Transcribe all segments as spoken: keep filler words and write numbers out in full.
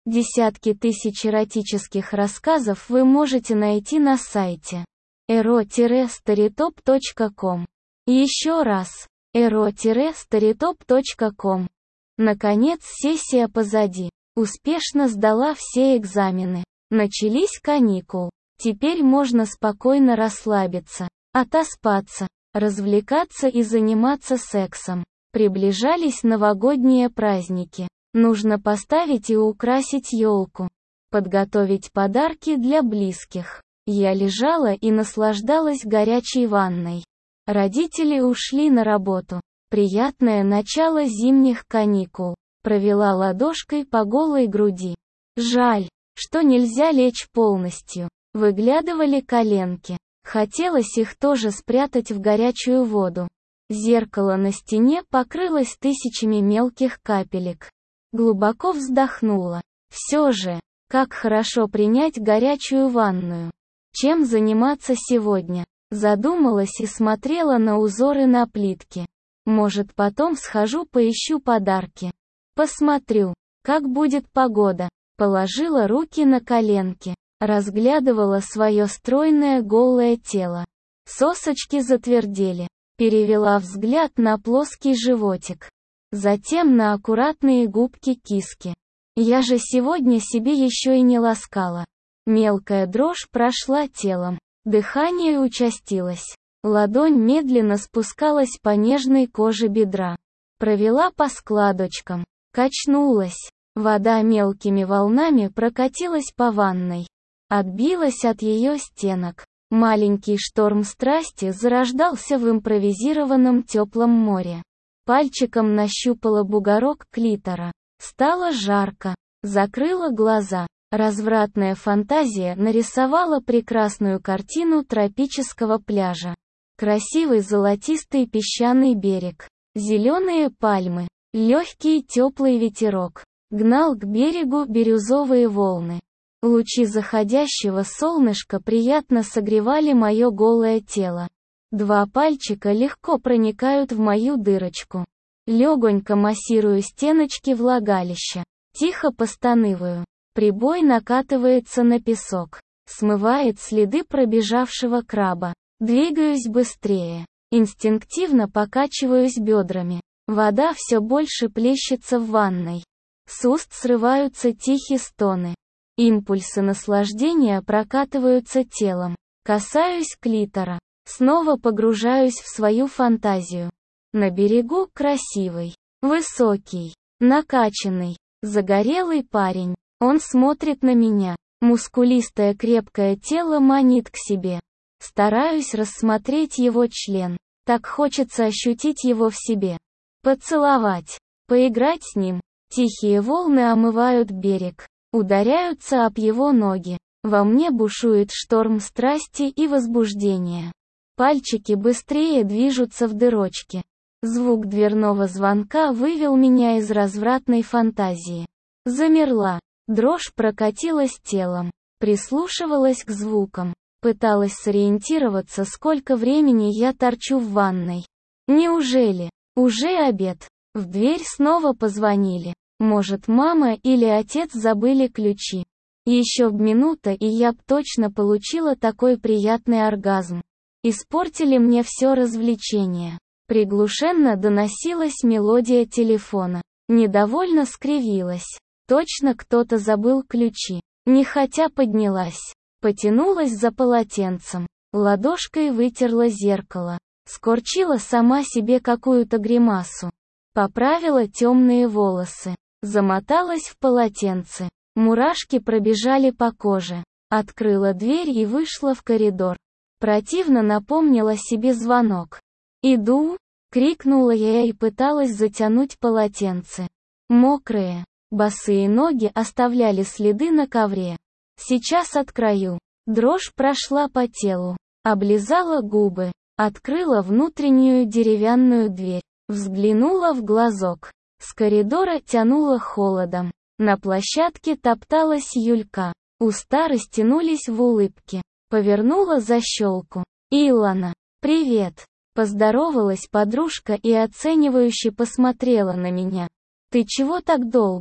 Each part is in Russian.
Десятки тысяч эротических рассказов вы можете найти на сайте эро старитоп точка ком. Еще раз, эро старитоп точка ком. Наконец сессия позади. Успешно сдала все экзамены. Начались каникулы. Теперь можно спокойно расслабиться, отоспаться, развлекаться и заниматься сексом. Приближались новогодние праздники. Нужно поставить и украсить елку. Подготовить подарки для близких. Я лежала и наслаждалась горячей ванной. Родители ушли на работу. Приятное начало зимних каникул. Провела ладошкой по голой груди. Жаль, что нельзя лечь полностью. Выглядывали коленки. Хотелось их тоже спрятать в горячую воду. Зеркало на стене покрылось тысячами мелких капелек. Глубоко вздохнула. Все же, как хорошо принять горячую ванную. Чем заниматься сегодня? Задумалась и смотрела на узоры на плитке. Может, потом схожу поищу подарки. Посмотрю, как будет погода. Положила руки на коленки. Разглядывала свое стройное голое тело. Сосочки затвердели. Перевела взгляд на плоский животик. Затем на аккуратные губки киски. Я же сегодня себе еще и не ласкала. Мелкая дрожь прошла телом. Дыхание участилось. Ладонь медленно спускалась по нежной коже бедра. Провела по складочкам. Качнулась. Вода мелкими волнами прокатилась по ванной. Отбилась от ее стенок. Маленький шторм страсти зарождался в импровизированном теплом море. Пальчиком нащупала бугорок клитора. Стало жарко. Закрыла глаза. Развратная фантазия нарисовала прекрасную картину тропического пляжа. Красивый золотистый песчаный берег. Зеленые пальмы. Легкий теплый ветерок. Гнал к берегу бирюзовые волны. Лучи заходящего солнышка приятно согревали мое голое тело. Два пальчика легко проникают в мою дырочку. Легонько массирую стеночки влагалища. Тихо постанываю. Прибой накатывается на песок. Смывает следы пробежавшего краба. Двигаюсь быстрее. Инстинктивно покачиваюсь бедрами. Вода все больше плещется в ванной. С уст срываются тихие стоны. Импульсы наслаждения прокатываются телом. Касаюсь клитора. Снова погружаюсь в свою фантазию. На берегу красивый, высокий, накачанный, загорелый парень. Он смотрит на меня. Мускулистое крепкое тело манит к себе. Стараюсь рассмотреть его член. Так хочется ощутить его в себе. Поцеловать. Поиграть с ним. Тихие волны омывают берег. Ударяются об его ноги. Во мне бушует шторм страсти и возбуждения. Пальчики быстрее движутся в дырочке. Звук дверного звонка вывел меня из развратной фантазии. Замерла. Дрожь прокатилась телом. Прислушивалась к звукам. Пыталась сориентироваться, сколько времени я торчу в ванной. Неужели? Уже обед. В дверь снова позвонили. Может, мама или отец забыли ключи. Еще б минута, и я б точно получила такой приятный оргазм. Испортили мне все развлечение. Приглушенно доносилась мелодия телефона. Недовольно скривилась. Точно кто-то забыл ключи. Нехотя поднялась. Потянулась за полотенцем. Ладошкой вытерла зеркало. Скорчила сама себе какую-то гримасу. Поправила темные волосы. Замоталась в полотенце. Мурашки пробежали по коже. Открыла дверь и вышла в коридор. Противно напомнила себе звонок. «Иду!» — крикнула я и пыталась затянуть полотенце. Мокрые, босые ноги оставляли следы на ковре. Сейчас открою. Дрожь прошла по телу. Облизала губы. Открыла внутреннюю деревянную дверь. Взглянула в глазок. С коридора тянуло холодом. На площадке топталась Юлька. Уста растянулись в улыбке. Повернула защелку. «Илона, привет!» Поздоровалась подружка и оценивающе посмотрела на меня. «Ты чего так долго?»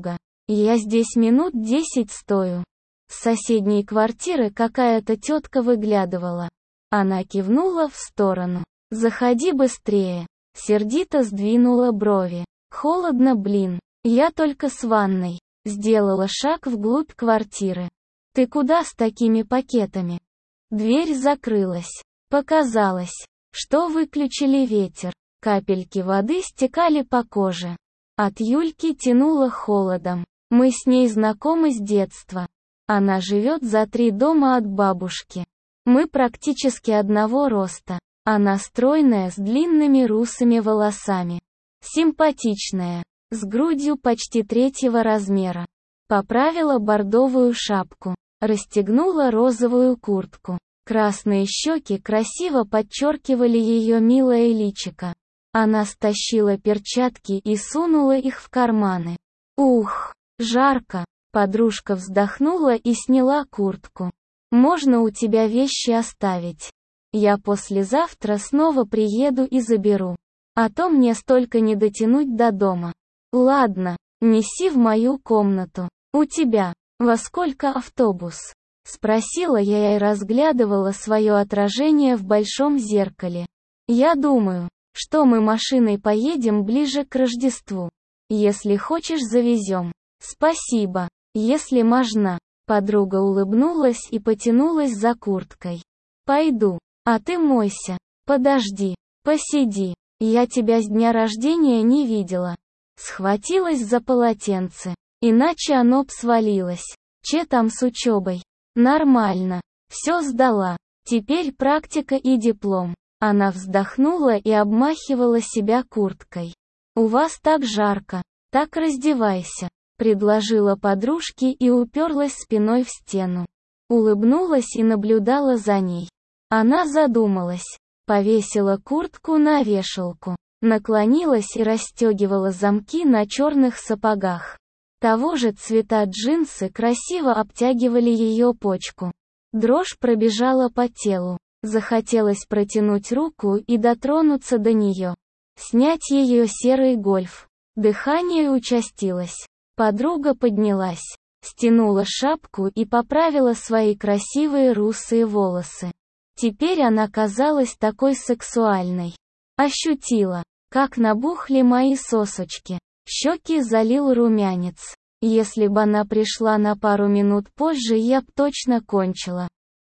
Я здесь минут десять стою. С соседней квартиры какая-то тетка выглядывала. Она кивнула в сторону. Заходи быстрее. Сердито сдвинула брови. Холодно, блин. Я только с ванной. Сделала шаг вглубь квартиры. Ты куда с такими пакетами? Дверь закрылась. Показалось, что выключили ветер. Капельки воды стекали по коже. От Юльки тянуло холодом. Мы с ней знакомы с детства. Она живет за три дома от бабушки. Мы практически одного роста. Она стройная, с длинными русыми волосами. Симпатичная, с грудью почти третьего размера. Поправила бордовую шапку. Расстегнула розовую куртку. Красные щеки красиво подчеркивали ее милое личико. Она стащила перчатки и сунула их в карманы. Ух, жарко. Подружка вздохнула и сняла куртку. Можно у тебя вещи оставить? Я послезавтра снова приеду и заберу. А то мне столько не дотянуть до дома. Ладно, неси в мою комнату. У тебя, во сколько автобус? Спросила я и разглядывала свое отражение в большом зеркале. Я думаю, что мы машиной поедем ближе к Рождеству. Если хочешь, завезем. Спасибо, если можно. Подруга улыбнулась и потянулась за курткой. Пойду, а ты мойся. Подожди, посиди. Я тебя с дня рождения не видела. Схватилась за полотенце. Иначе оно б свалилось. Че там с учебой? Нормально. Все сдала. Теперь практика и диплом. Она вздохнула и обмахивала себя курткой. У вас так жарко. Так раздевайся. Предложила подружке и уперлась спиной в стену. Улыбнулась и наблюдала за ней. Она задумалась. Повесила куртку на вешалку. Наклонилась и расстегивала замки на черных сапогах. Того же цвета джинсы красиво обтягивали ее почку. Дрожь пробежала по телу. Захотелось протянуть руку и дотронуться до нее. Снять ее серый гольф. Дыхание участилось. Подруга поднялась. Стянула шапку и поправила свои красивые русые волосы. Теперь она казалась такой сексуальной. Ощутила, как набухли мои сосочки. Щеки залил румянец. Если бы она пришла на пару минут позже, я б точно кончила.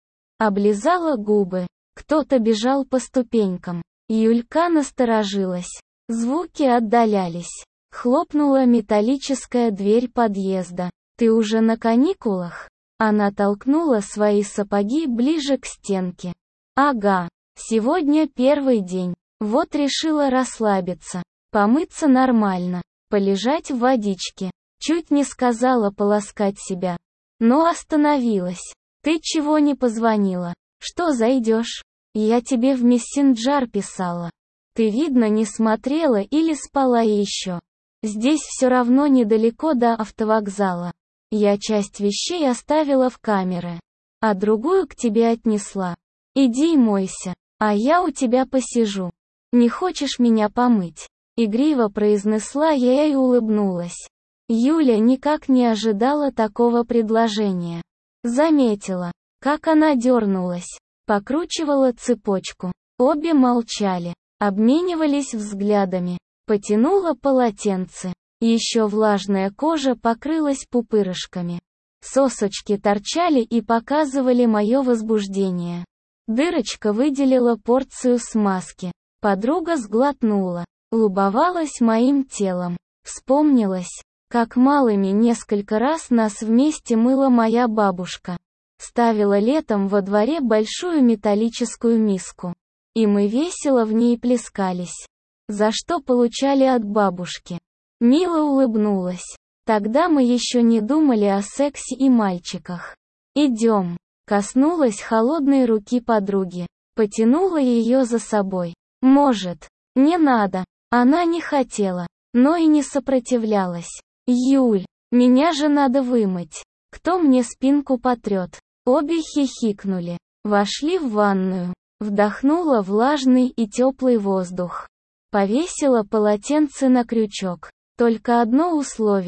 Облизала губы. Кто-то бежал по ступенькам. Юлька насторожилась. Звуки отдалялись. Хлопнула металлическая дверь подъезда. «Ты уже на каникулах?» Она толкнула свои сапоги ближе к стенке. «Ага, сегодня первый день. Вот решила расслабиться. Помыться нормально. Полежать в водичке. Чуть не сказала полоскать себя. Но остановилась. Ты чего не позвонила? Что зайдешь? Я тебе в мессенджер писала. Ты, видно, не смотрела или спала еще. Здесь все равно недалеко до автовокзала. Я часть вещей оставила в камере, а другую к тебе отнесла. Иди мойся, а я у тебя посижу. Не хочешь меня помыть?» Игриво произнесла я и улыбнулась. Юля никак не ожидала такого предложения. Заметила, как она дернулась, покручивала цепочку. Обе молчали, обменивались взглядами. Потянула полотенце. Еще влажная кожа покрылась пупырышками. Сосочки торчали и показывали мое возбуждение. Дырочка выделила порцию смазки. Подруга сглотнула. Любовалась моим телом. Вспомнилось, как малыми несколько раз нас вместе мыла моя бабушка. Ставила летом во дворе большую металлическую миску. И мы весело в ней плескались. За что получали от бабушки. Мила улыбнулась. Тогда мы еще не думали о сексе и мальчиках. «Идем». Коснулась холодной руки подруги. Потянула ее за собой. «Может, не надо». Она не хотела, но и не сопротивлялась. «Юль, меня же надо вымыть. Кто мне спинку потрет?» Обе хихикнули. Вошли в ванную. Вдохнула влажный и теплый воздух. Повесила полотенце на крючок. Только одно условие.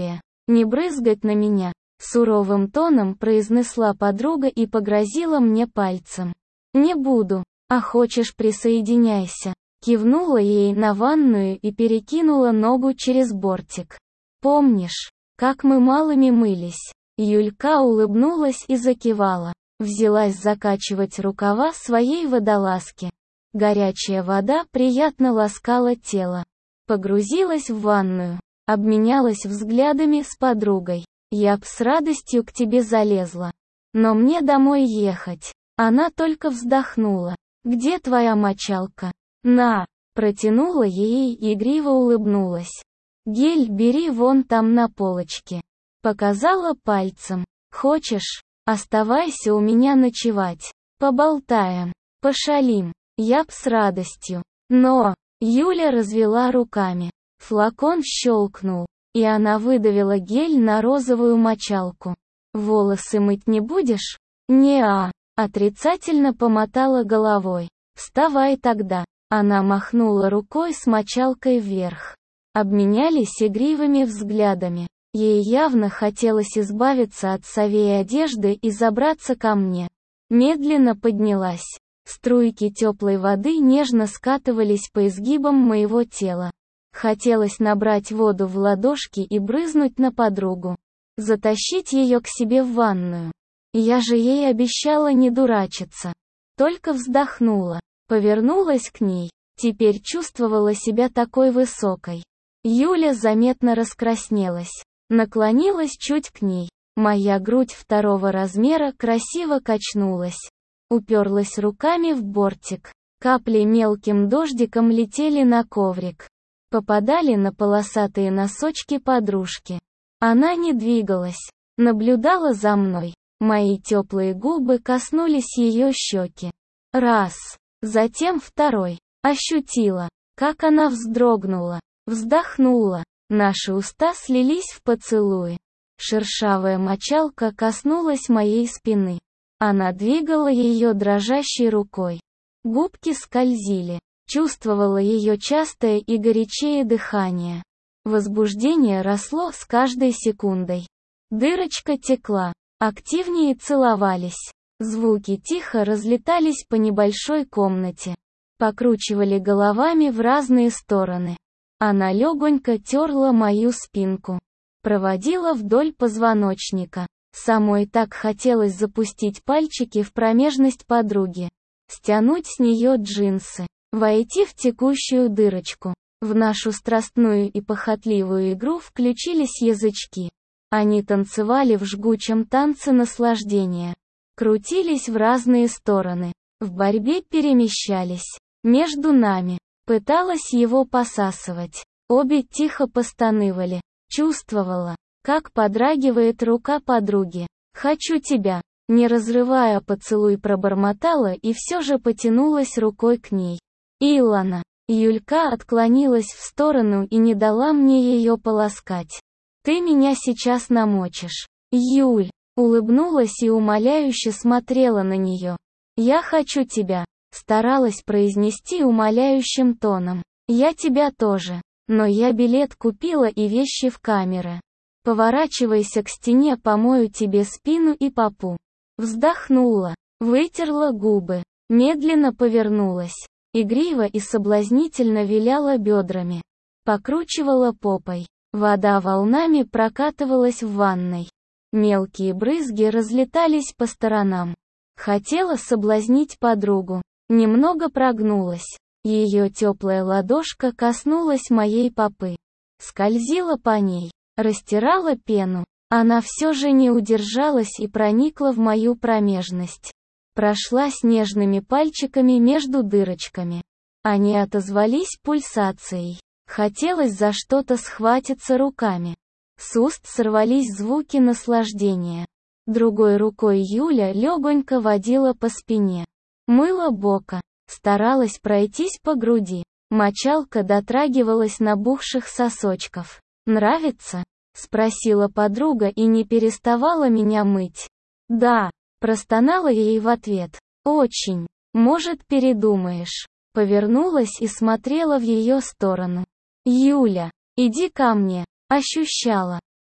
Не брызгать на меня, суровым тоном произнесла подруга и погрозила мне пальцем. Не буду, а хочешь присоединяйся. Кивнула ей на ванную и перекинула ногу через бортик. Помнишь, как мы малыми мылись? Юлька улыбнулась и закивала. Взялась закачивать рукава своей водолазки. Горячая вода приятно ласкала тело. Погрузилась в ванную. Обменялась взглядами с подругой. Я б с радостью к тебе залезла. Но мне домой ехать. Она только вздохнула. Где твоя мочалка? На, протянула ей и игриво улыбнулась. Гель бери вон там на полочке. Показала пальцем. Хочешь, оставайся у меня ночевать. Поболтаем, пошалим. Я б с радостью. Но, Юля развела руками. Флакон щелкнул, и она выдавила гель на розовую мочалку. Волосы мыть не будешь? Не-а, отрицательно помотала головой. Вставай тогда. Она махнула рукой с мочалкой вверх. Обменялись игривыми взглядами. Ей явно хотелось избавиться от совей одежды и забраться ко мне. Медленно поднялась. Струйки теплой воды нежно скатывались по изгибам моего тела. Хотелось набрать воду в ладошки и брызнуть на подругу. Затащить ее к себе в ванную. Я же ей обещала не дурачиться. Только вздохнула. Повернулась к ней. Теперь чувствовала себя такой высокой. Юля заметно раскраснелась. Наклонилась чуть к ней. Моя грудь второго размера красиво качнулась. Уперлась руками в бортик. Капли мелким дождиком летели на коврик. Попадали на полосатые носочки подружки. Она не двигалась. Наблюдала за мной. Мои теплые губы коснулись ее щеки. Раз. Затем второй. Ощутила, как она вздрогнула. Вздохнула. Наши уста слились в поцелуи. Шершавая мочалка коснулась моей спины. Она двигала ее дрожащей рукой. Губки скользили. Чувствовала ее частое и горячее дыхание. Возбуждение росло с каждой секундой. Дырочка текла. Активнее целовались. Звуки тихо разлетались по небольшой комнате. Покручивали головами в разные стороны. Она легонько терла мою спинку. Проводила вдоль позвоночника. Самой так хотелось запустить пальчики в промежность подруги. Стянуть с нее джинсы. Войти в текущую дырочку. В нашу страстную и похотливую игру включились язычки. Они танцевали в жгучем танце наслаждения. Крутились в разные стороны. В борьбе перемещались. Между нами. Пыталась его посасывать. Обе тихо постанывали. Чувствовала, как подрагивает рука подруги. «Хочу тебя». Не разрывая поцелуй, пробормотала и все же потянулась рукой к ней. «Илона». Юлька отклонилась в сторону и не дала мне ее полоскать. «Ты меня сейчас намочишь». «Юль». Улыбнулась и умоляюще смотрела на нее. «Я хочу тебя», старалась произнести умоляющим тоном. «Я тебя тоже. Но я билет купила и вещи в камеры. Поворачивайся к стене, помою тебе спину и попу». Вздохнула, вытерла губы, медленно повернулась. Игриво и соблазнительно виляла бедрами. Покручивала попой. Вода волнами прокатывалась в ванной. Мелкие брызги разлетались по сторонам. Хотела соблазнить подругу. Немного прогнулась. Ее теплая ладошка коснулась моей попы. Скользила по ней. Растирала пену. Она все же не удержалась и проникла в мою промежность. Прошлась нежными пальчиками между дырочками. Они отозвались пульсацией. Хотелось за что-то схватиться руками. С уст сорвались звуки наслаждения. Другой рукой Юля легонько водила по спине. Мыла бока. Старалась пройтись по груди. Мочалка дотрагивалась набухших сосочков. «Нравится?» — спросила подруга и не переставала меня мыть. «Да», — простонала ей в ответ. «Очень. Может, передумаешь?» Повернулась и смотрела в ее сторону. «Юля, иди ко мне». Ощущала,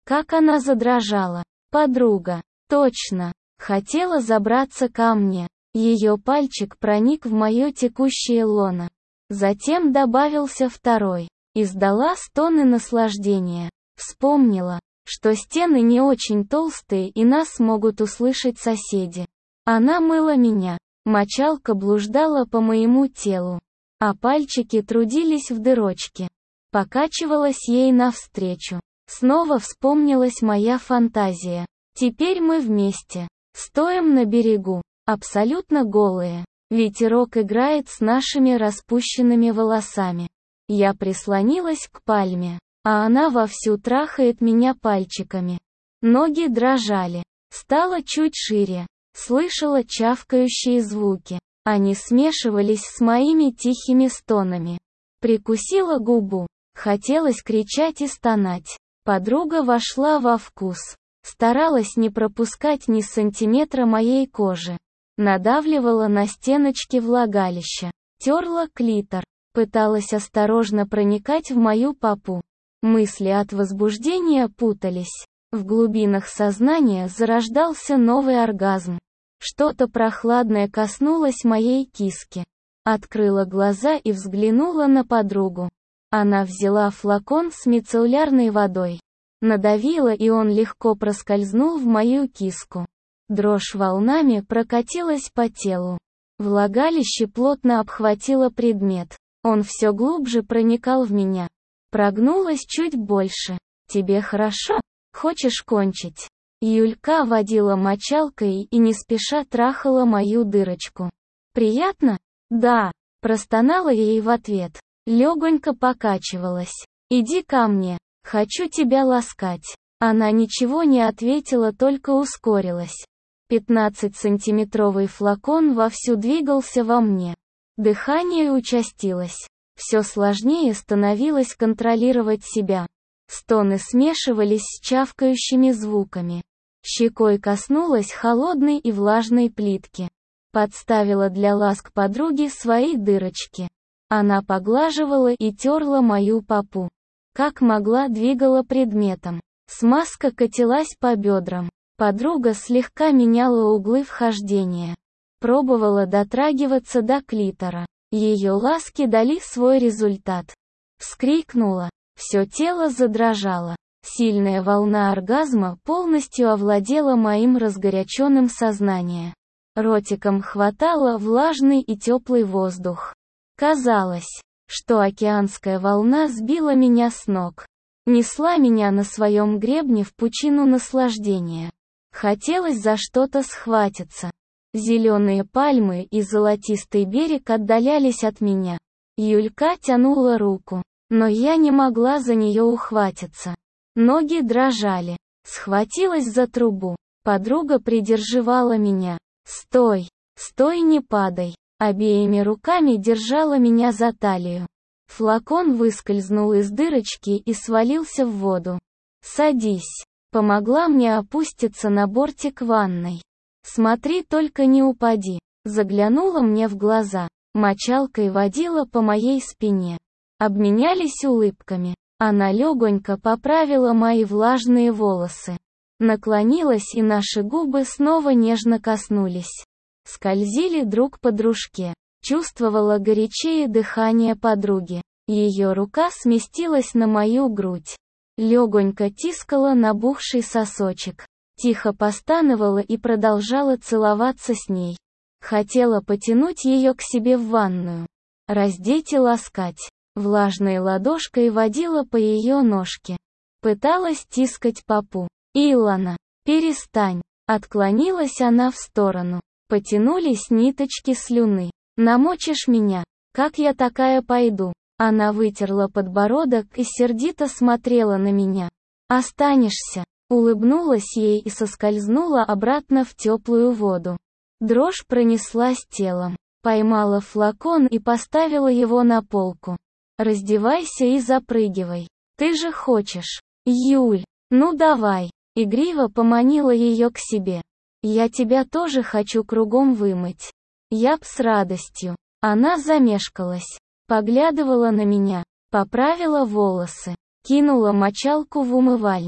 Как она задрожала. Подруга. Точно. Хотела забраться ко мне. Ее пальчик проник в мое текущее лоно. Затем добавился второй. Издала стоны наслаждения. Вспомнила, что стены не очень толстые и нас могут услышать соседи. Она мыла меня. Мочалка блуждала по моему телу. А пальчики трудились в дырочке. Покачивалась ей навстречу. Снова вспомнилась моя фантазия. Теперь мы вместе. Стоим на берегу. Абсолютно голые. Ветерок играет с нашими распущенными волосами. Я прислонилась к пальме, а она вовсю трахает меня пальчиками. Ноги дрожали. Стало чуть шире. Слышала чавкающие звуки. Они смешивались с моими тихими стонами. Прикусила губу. Хотелось кричать и стонать. Подруга вошла во вкус. Старалась не пропускать ни сантиметра моей кожи. Надавливала на стеночки влагалища. Терла клитор. Пыталась осторожно проникать в мою попу. Мысли от возбуждения путались. В глубинах сознания зарождался новый оргазм. Что-то прохладное коснулось моей киски. Открыла глаза и взглянула на подругу. Она взяла флакон с мицеллярной водой. Надавила, и он легко проскользнул в мою киску. Дрожь волнами прокатилась по телу. Влагалище плотно обхватило предмет. Он все глубже проникал в меня. Прогнулась чуть больше. «Тебе хорошо? Хочешь кончить?» Юлька водила мочалкой и не спеша трахала мою дырочку. «Приятно?» «Да», — простонала ей в ответ. Легонько покачивалась. «Иди ко мне. Хочу тебя ласкать». Она ничего не ответила, только ускорилась. пятнадцатисантиметровый флакон вовсю двигался во мне. Дыхание участилось. Все сложнее становилось контролировать себя. Стоны смешивались с чавкающими звуками. Щекой коснулась холодной и влажной плитки. Подставила для ласк подруги свои дырочки. Она поглаживала и терла мою попу. Как могла, двигала предметом. Смазка катилась по бедрам. Подруга слегка меняла углы вхождения. Пробовала дотрагиваться до клитора. Ее ласки дали свой результат. Вскрикнула. Все тело задрожало. Сильная волна оргазма полностью овладела моим разгоряченным сознанием. Ротиком хватала влажный и теплый воздух. Казалось, что океанская волна сбила меня с ног. Несла меня на своем гребне в пучину наслаждения. Хотелось за что-то схватиться. Зеленые пальмы и золотистый берег отдалялись от меня. Юлька тянула руку, но я не могла за нее ухватиться. Ноги дрожали. Схватилась за трубу. Подруга придерживала меня. «Стой! Стой, не падай!» Обеими руками держала меня за талию. Флакон выскользнул из дырочки и свалился в воду. «Садись!» Помогла мне опуститься на бортик ванной. «Смотри, только не упади!» Заглянула мне в глаза. Мочалкой водила по моей спине. Обменялись улыбками. Она легонько поправила мои влажные волосы. Наклонилась, и наши губы снова нежно коснулись. Скользили друг по дружке. Чувствовала горячее дыхание подруги. Ее рука сместилась на мою грудь. Легонько тискала набухший сосочек. Тихо постановала и продолжала целоваться с ней. Хотела потянуть ее к себе в ванную. Раздеть и ласкать. Влажной ладошкой водила по ее ножке. Пыталась тискать попу. «Илона, перестань!» Отклонилась она в сторону. Потянулись ниточки слюны. «Намочишь меня? Как я такая пойду?» Она вытерла подбородок и сердито смотрела на меня. «Останешься!» Улыбнулась ей и соскользнула обратно в теплую воду. Дрожь пронеслась телом. Поймала флакон и поставила его на полку. «Раздевайся и запрыгивай. Ты же хочешь. Юль, ну давай!» Игриво поманила ее к себе. «Я тебя тоже хочу кругом вымыть». Я б с радостью. Она замешкалась. Поглядывала на меня. Поправила волосы. Кинула мочалку в умывальник.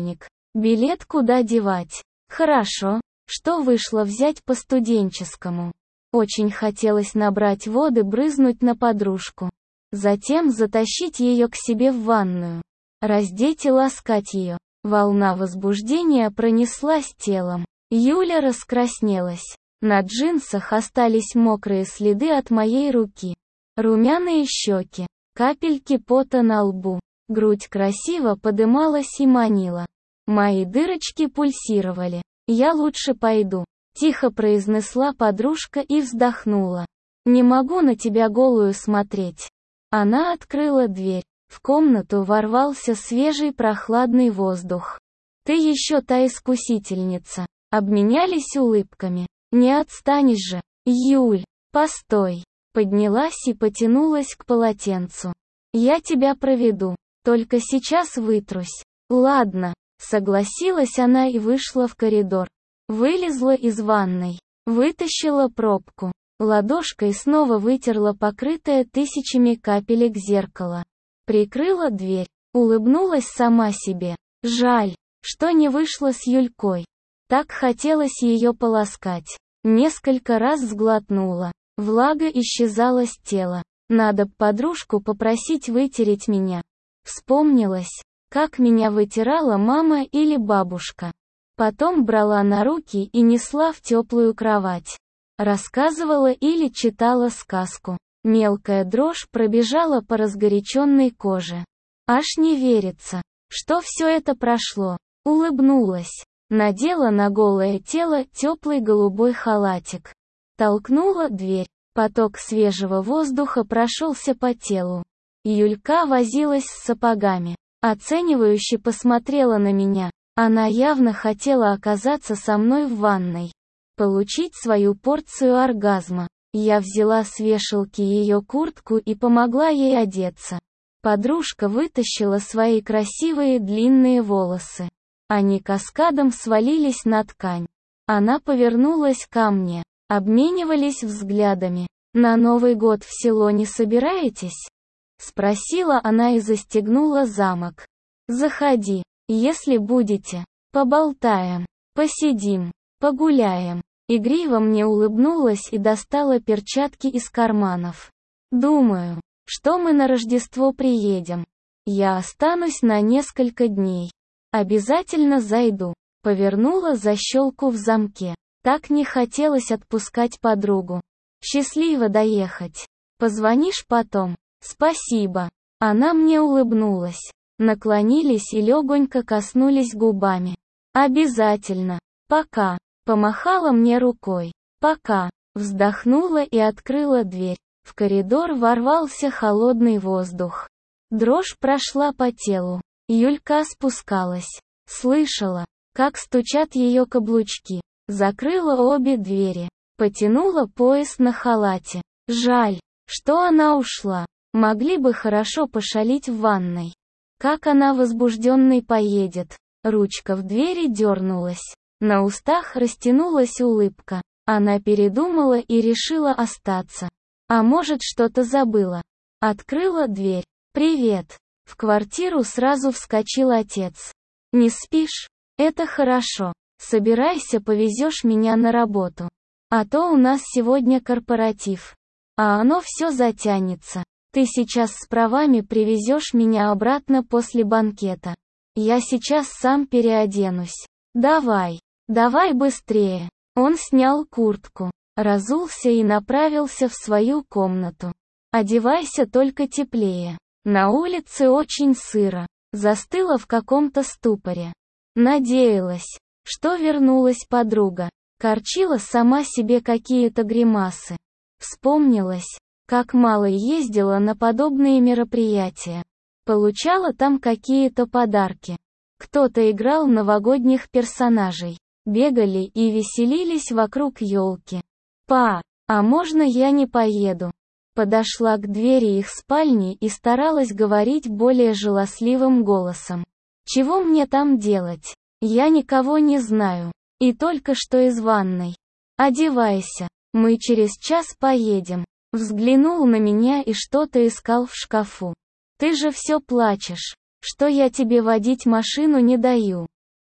Билет куда девать? Хорошо, что вышло взять по студенческому. Очень хотелось набрать воды, брызнуть на подружку. Затем затащить ее к себе в ванную. Раздеть и ласкать ее. Волна возбуждения пронеслась телом. Юля раскраснелась. На джинсах остались мокрые следы от моей руки. Румяные щеки. Капельки пота на лбу. Грудь красиво подымалась и манила. Мои дырочки пульсировали. «Я лучше пойду», — тихо произнесла подружка и вздохнула. «Не могу на тебя голую смотреть». Она открыла дверь. В комнату ворвался свежий прохладный воздух. «Ты еще та искусительница». Обменялись улыбками. «Не отстанешь же, Юль, постой». Поднялась и потянулась к полотенцу. «Я тебя проведу, только сейчас вытрусь». «Ладно», — согласилась она и вышла в коридор. Вылезла из ванной, вытащила пробку. Ладошкой снова вытерла покрытое тысячами капелек зеркало. Прикрыла дверь, улыбнулась сама себе. Жаль, что не вышла с Юлькой. Так хотелось ее поласкать. Несколько раз сглотнула. Влага исчезала с тела. Надо б подружку попросить вытереть меня. Вспомнилось, как меня вытирала мама или бабушка. Потом брала на руки и несла в теплую кровать. Рассказывала или читала сказку. Мелкая дрожь пробежала по разгоряченной коже. Аж не верится, что все это прошло. Улыбнулась. Надела на голое тело теплый голубой халатик. Толкнула дверь. Поток свежего воздуха прошелся по телу. Юлька возилась с сапогами. Оценивающе посмотрела на меня. Она явно хотела оказаться со мной в ванной. Получить свою порцию оргазма. Я взяла с вешалки ее куртку и помогла ей одеться. Подружка вытащила свои красивые длинные волосы. Они каскадом свалились на ткань. Она повернулась ко мне. Обменивались взглядами. «На Новый год в село не собираетесь?» Спросила она и застегнула замок. «Заходи, если будете. Поболтаем, посидим, погуляем». Игриво мне улыбнулась и достала перчатки из карманов. «Думаю, что мы на Рождество приедем. Я останусь на несколько дней. Обязательно зайду». Повернула защелку в замке. Так не хотелось отпускать подругу. «Счастливо доехать. Позвонишь потом?» «Спасибо». Она мне улыбнулась. Наклонились и легонько коснулись губами. «Обязательно. Пока». Помахала мне рукой. «Пока». Вздохнула и открыла дверь. В коридор ворвался холодный воздух. Дрожь прошла по телу. Юлька спускалась. Слышала, как стучат ее каблучки. Закрыла обе двери. Потянула пояс на халате. Жаль, что она ушла. Могли бы хорошо пошалить в ванной. Как она возбужденной поедет. Ручка в двери дернулась. На устах растянулась улыбка. Она передумала и решила остаться. А может, что-то забыла. Открыла дверь. «Привет». В квартиру сразу вскочил отец. «Не спишь? Это хорошо. Собирайся, повезешь меня на работу. А то у нас сегодня корпоратив. А оно все затянется. Ты сейчас с правами привезешь меня обратно после банкета. Я сейчас сам переоденусь. Давай, давай быстрее». Он снял куртку, разулся и направился в свою комнату. «Одевайся только теплее. На улице очень сыро». Застыла в каком-то ступоре. Надеялась, что вернулась подруга. Корчила сама себе какие-то гримасы. Вспомнилась, как мало ездила на подобные мероприятия. Получала там какие-то подарки. Кто-то играл новогодних персонажей. Бегали и веселились вокруг елки. «Па, а можно я не поеду?» Подошла к двери их спальни и старалась говорить более жалостливым голосом. «Чего мне там делать? Я никого не знаю. И только что из ванной. Одевайся, мы через час поедем». Взглянул на меня и что-то искал в шкафу. «Ты же все плачешь, что я тебе водить машину не даю».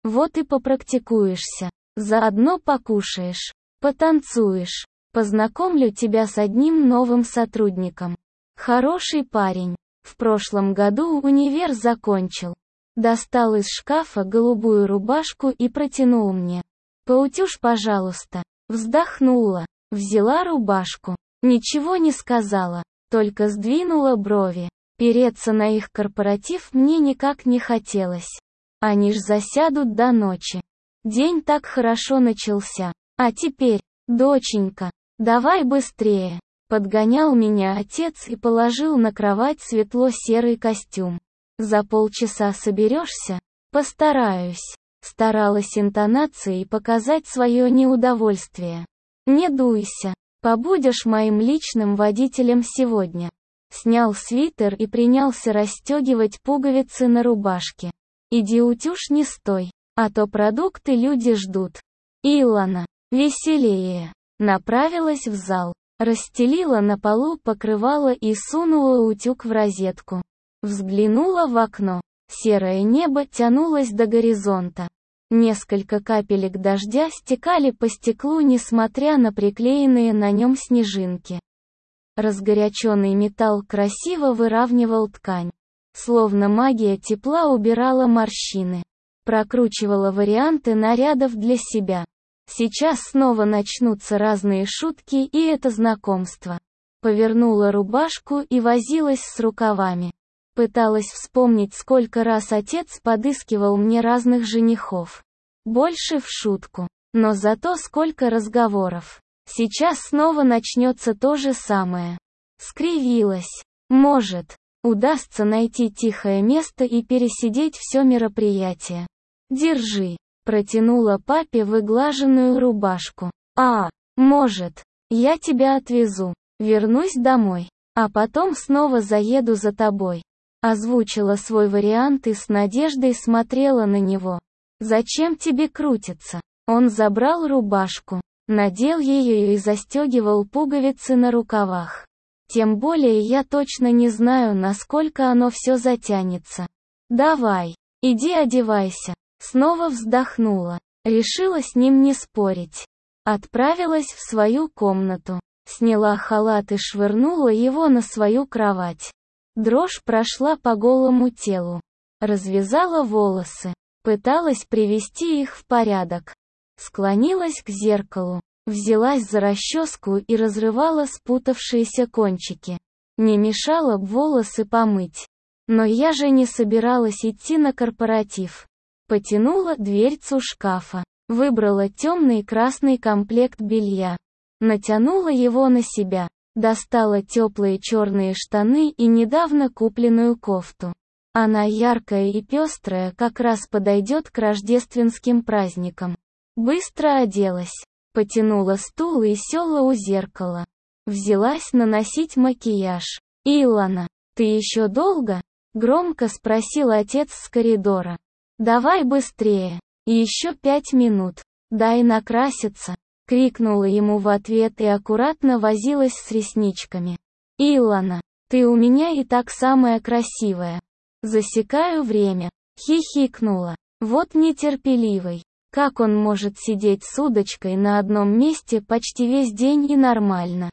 Вот и попрактикуешься. Заодно покушаешь, потанцуешь. Познакомлю тебя с одним новым сотрудником. Хороший парень. В прошлом году универ закончил. Достал из шкафа голубую рубашку и протянул мне. «Поутюж, пожалуйста». Вздохнула, взяла рубашку. Ничего не сказала, только сдвинула брови. Переться на их корпоратив мне никак не хотелось. Они ж засядут до ночи. День так хорошо начался. А теперь, доченька, давай быстрее. Подгонял меня отец и положил на кровать светло-серый костюм. За полчаса соберешься? Постараюсь. Старалась интонацией показать свое неудовольствие. Не дуйся. Побудешь моим личным водителем сегодня. Снял свитер и принялся расстегивать пуговицы на рубашке. Иди утюж не стой, а то продукты люди ждут. Илона, веселее. Направилась в зал. Расстелила на полу покрывало и сунула утюг в розетку. Взглянула в окно. Серое небо тянулось до горизонта. Несколько капелек дождя стекали по стеклу, несмотря на приклеенные на нем снежинки. Разгоряченный металл красиво выравнивал ткань. Словно магия тепла убирала морщины. Прокручивала варианты нарядов для себя. Сейчас снова начнутся разные шутки и это знакомство. Повернула рубашку и возилась с рукавами. Пыталась вспомнить, сколько раз отец подыскивал мне разных женихов. Больше в шутку. Но зато сколько разговоров. Сейчас снова начнется то же самое. Скривилась. Может, удастся найти тихое место и пересидеть все мероприятие. Держи. Протянула папе выглаженную рубашку. А, может, я тебя отвезу. Вернусь домой. А потом снова заеду за тобой. Озвучила свой вариант и с надеждой смотрела на него. «Зачем тебе крутиться?» Он забрал рубашку, надел ее и застегивал пуговицы на рукавах. Тем более я точно не знаю, насколько оно все затянется. «Давай, иди одевайся». Снова вздохнула. Решила с ним не спорить. Отправилась в свою комнату. Сняла халат и швырнула его на свою кровать. Дрожь прошла по голому телу. Развязала волосы. Пыталась привести их в порядок. Склонилась к зеркалу. Взялась за расческу и разрывала спутавшиеся кончики. Не мешало б волосы помыть. Но я же не собиралась идти на корпоратив. Потянула дверцу шкафа. Выбрала темный красный комплект белья. Натянула его на себя. Достала теплые черные штаны и недавно купленную кофту. Она яркая и пестрая, как раз подойдет к рождественским праздникам. Быстро оделась. Потянула стул и села у зеркала. Взялась наносить макияж. «Илона, ты еще долго?» — громко спросил отец с коридора. «Давай быстрее. Еще пять минут. Дай накраситься». Крикнула ему в ответ и аккуратно возилась с ресничками. «Илона, ты у меня и так самая красивая». Засекаю время. Хихикнула. Вот нетерпеливый. Как он может сидеть с удочкой на одном месте почти весь день и нормально?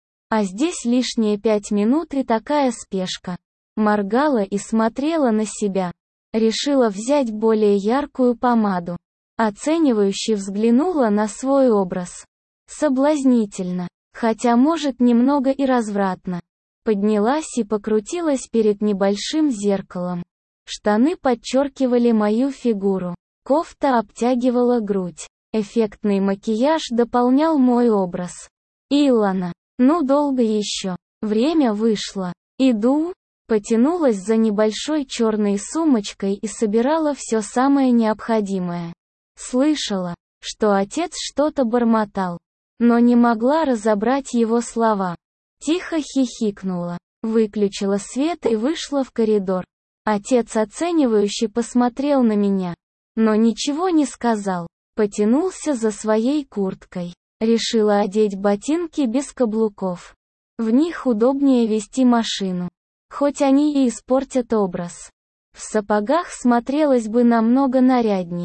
А здесь лишние пять минут и такая спешка. Моргала и смотрела на себя. Решила взять более яркую помаду. Оценивающе взглянула на свой образ. Соблазнительно. Хотя может немного и развратно. Поднялась и покрутилась перед небольшим зеркалом. Штаны подчеркивали мою фигуру. Кофта обтягивала грудь. Эффектный макияж дополнял мой образ. «Илона, ну долго еще. Время вышло. Иду». Потянулась за небольшой черной сумочкой и собирала все самое необходимое. Слышала, что отец что-то бормотал, но не могла разобрать его слова. Тихо хихикнула, выключила свет и вышла в коридор. Отец оценивающе посмотрел на меня, но ничего не сказал. Потянулся за своей курткой. Решила одеть ботинки без каблуков. В них удобнее вести машину. Хоть они и испортят образ. В сапогах смотрелась бы намного наряднее.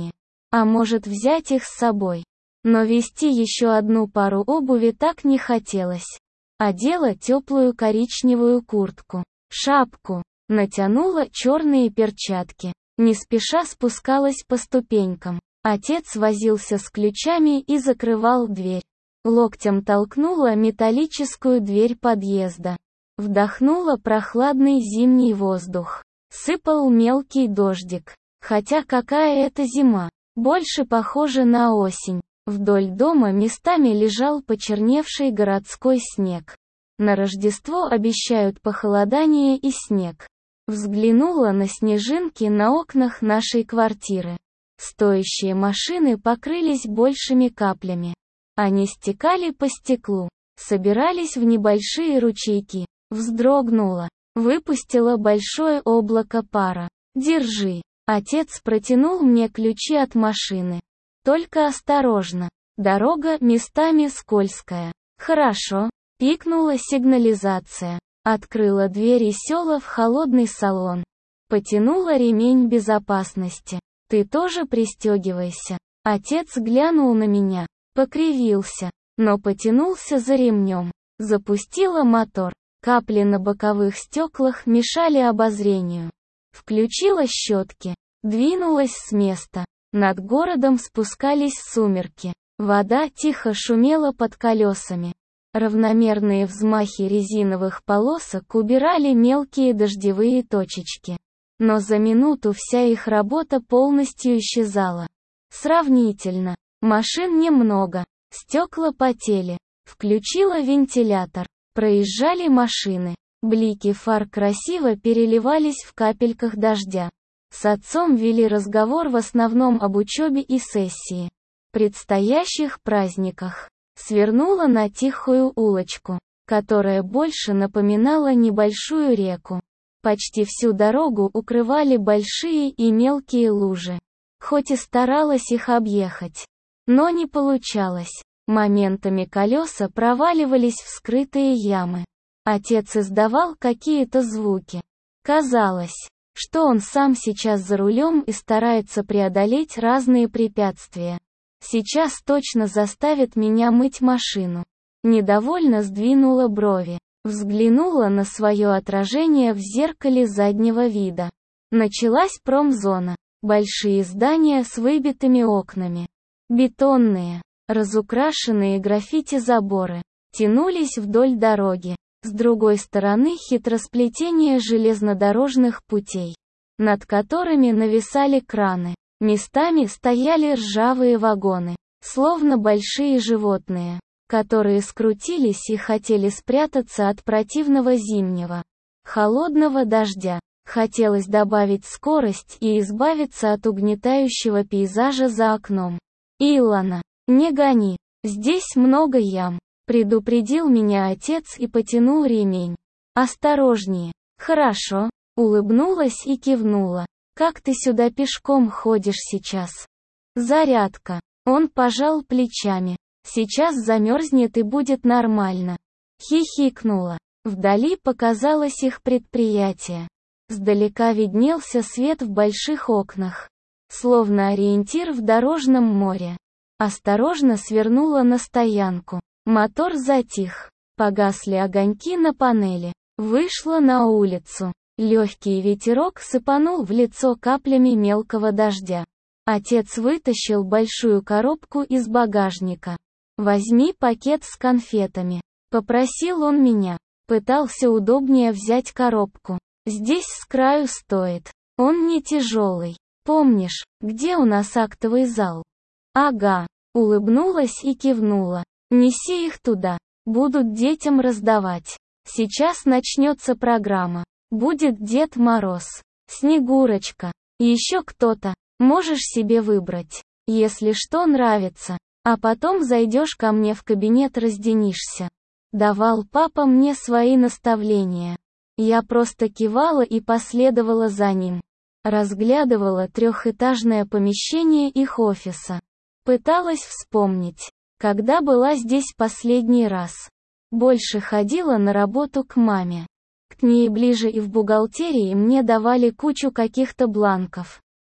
А может взять их с собой. Но везти еще одну пару обуви так не хотелось. Одела теплую коричневую куртку, шапку, натянула черные перчатки. Не спеша спускалась по ступенькам. Отец возился с ключами и закрывал дверь. Локтем толкнула металлическую дверь подъезда. Вдохнула прохладный зимний воздух. Сыпал мелкий дождик. Хотя какая это зима, больше похоже на осень. Вдоль дома местами лежал почерневший городской снег. На Рождество обещают похолодание и снег. Взглянула на снежинки на окнах нашей квартиры. Стоящие машины покрылись большими каплями. Они стекали по стеклу, собирались в небольшие ручейки. Вздрогнула, выпустила большое облако пара. «Держи». Отец протянул мне ключи от машины. «Только осторожно. Дорога местами скользкая». «Хорошо». Пикнула сигнализация. Открыла дверь и села в холодный салон. Потянула ремень безопасности. «Ты тоже пристегивайся». Отец глянул на меня, покривился, но потянулся за ремнем. Запустила мотор. Капли на боковых стеклах мешали обозрению. Включила щетки. Двинулась с места. Над городом спускались сумерки. Вода тихо шумела под колесами. Равномерные взмахи резиновых полосок убирали мелкие дождевые точечки. Но за минуту вся их работа полностью исчезала. Сравнительно. Машин немного. Стекла потели. Включила вентилятор. Проезжали машины. Блики фар красиво переливались в капельках дождя. С отцом вели разговор в основном об учебе и сессии. Предстоящих праздниках. Свернула на тихую улочку, которая больше напоминала небольшую реку. Почти всю дорогу укрывали большие и мелкие лужи. Хоть и старалась их объехать, но не получалось. Моментами колеса проваливались в скрытые ямы. Отец издавал какие-то звуки. Казалось, что он сам сейчас за рулем и старается преодолеть разные препятствия. Сейчас точно заставит меня мыть машину. Недовольно сдвинула брови. Взглянула на свое отражение в зеркале заднего вида. Началась промзона. Большие здания с выбитыми окнами. Бетонные, разукрашенные граффити заборы тянулись вдоль дороги. С другой стороны хитросплетение железнодорожных путей, над которыми нависали краны. Местами стояли ржавые вагоны, словно большие животные, которые скрутились и хотели спрятаться от противного зимнего, холодного дождя. Хотелось добавить скорость и избавиться от угнетающего пейзажа за окном. «Илона, не гони, здесь много ям», — предупредил меня отец и потянул ремень. «Осторожнее». «Хорошо», — улыбнулась и кивнула. «Как ты сюда пешком ходишь сейчас?» «Зарядка». Он пожал плечами. «Сейчас замерзнет и будет нормально». Хихикнула. Вдали показалось их предприятие. Сдалека виднелся свет в больших окнах, словно ориентир в дорожном море. Осторожно свернула на стоянку. Мотор затих. Погасли огоньки на панели. Вышла на улицу. Легкий ветерок сыпанул в лицо каплями мелкого дождя. Отец вытащил большую коробку из багажника. «Возьми пакет с конфетами», — попросил он меня. Пытался удобнее взять коробку. «Здесь с краю стоит. Он не тяжелый. Помнишь, где у нас актовый зал?» «Ага», — улыбнулась и кивнула. «Неси их туда. Будут детям раздавать. Сейчас начнется программа. Будет Дед Мороз, Снегурочка, еще кто-то. Можешь себе выбрать, если что нравится. А потом зайдешь ко мне в кабинет, разденишься». Давал папа мне свои наставления. Я просто кивала и последовала за ним. Разглядывала трехэтажное помещение их офиса. Пыталась вспомнить, когда была здесь последний раз. Больше ходила на работу к маме. К ней ближе и в бухгалтерии мне давали кучу каких-то бланков.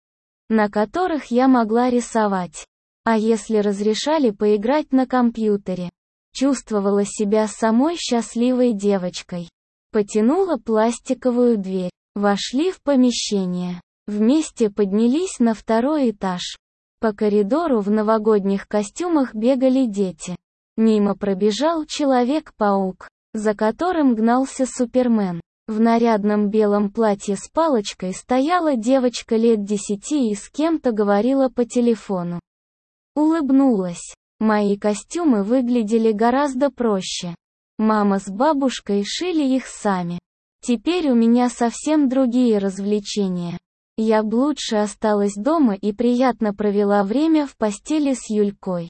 на которых я могла рисовать. А если разрешали поиграть на компьютере? Чувствовала себя самой счастливой девочкой. Потянула пластиковую дверь. Вошли в помещение. Вместе поднялись на второй этаж. По коридору в новогодних костюмах бегали дети. Мимо пробежал Человек-паук, за которым гнался Супермен. В нарядном белом платье с палочкой стояла девочка лет десяти и с кем-то говорила по телефону. Улыбнулась. Мои костюмы выглядели гораздо проще. Мама с бабушкой шили их сами. Теперь у меня совсем другие развлечения. Я б лучше осталась дома и приятно провела время в постели с Юлькой.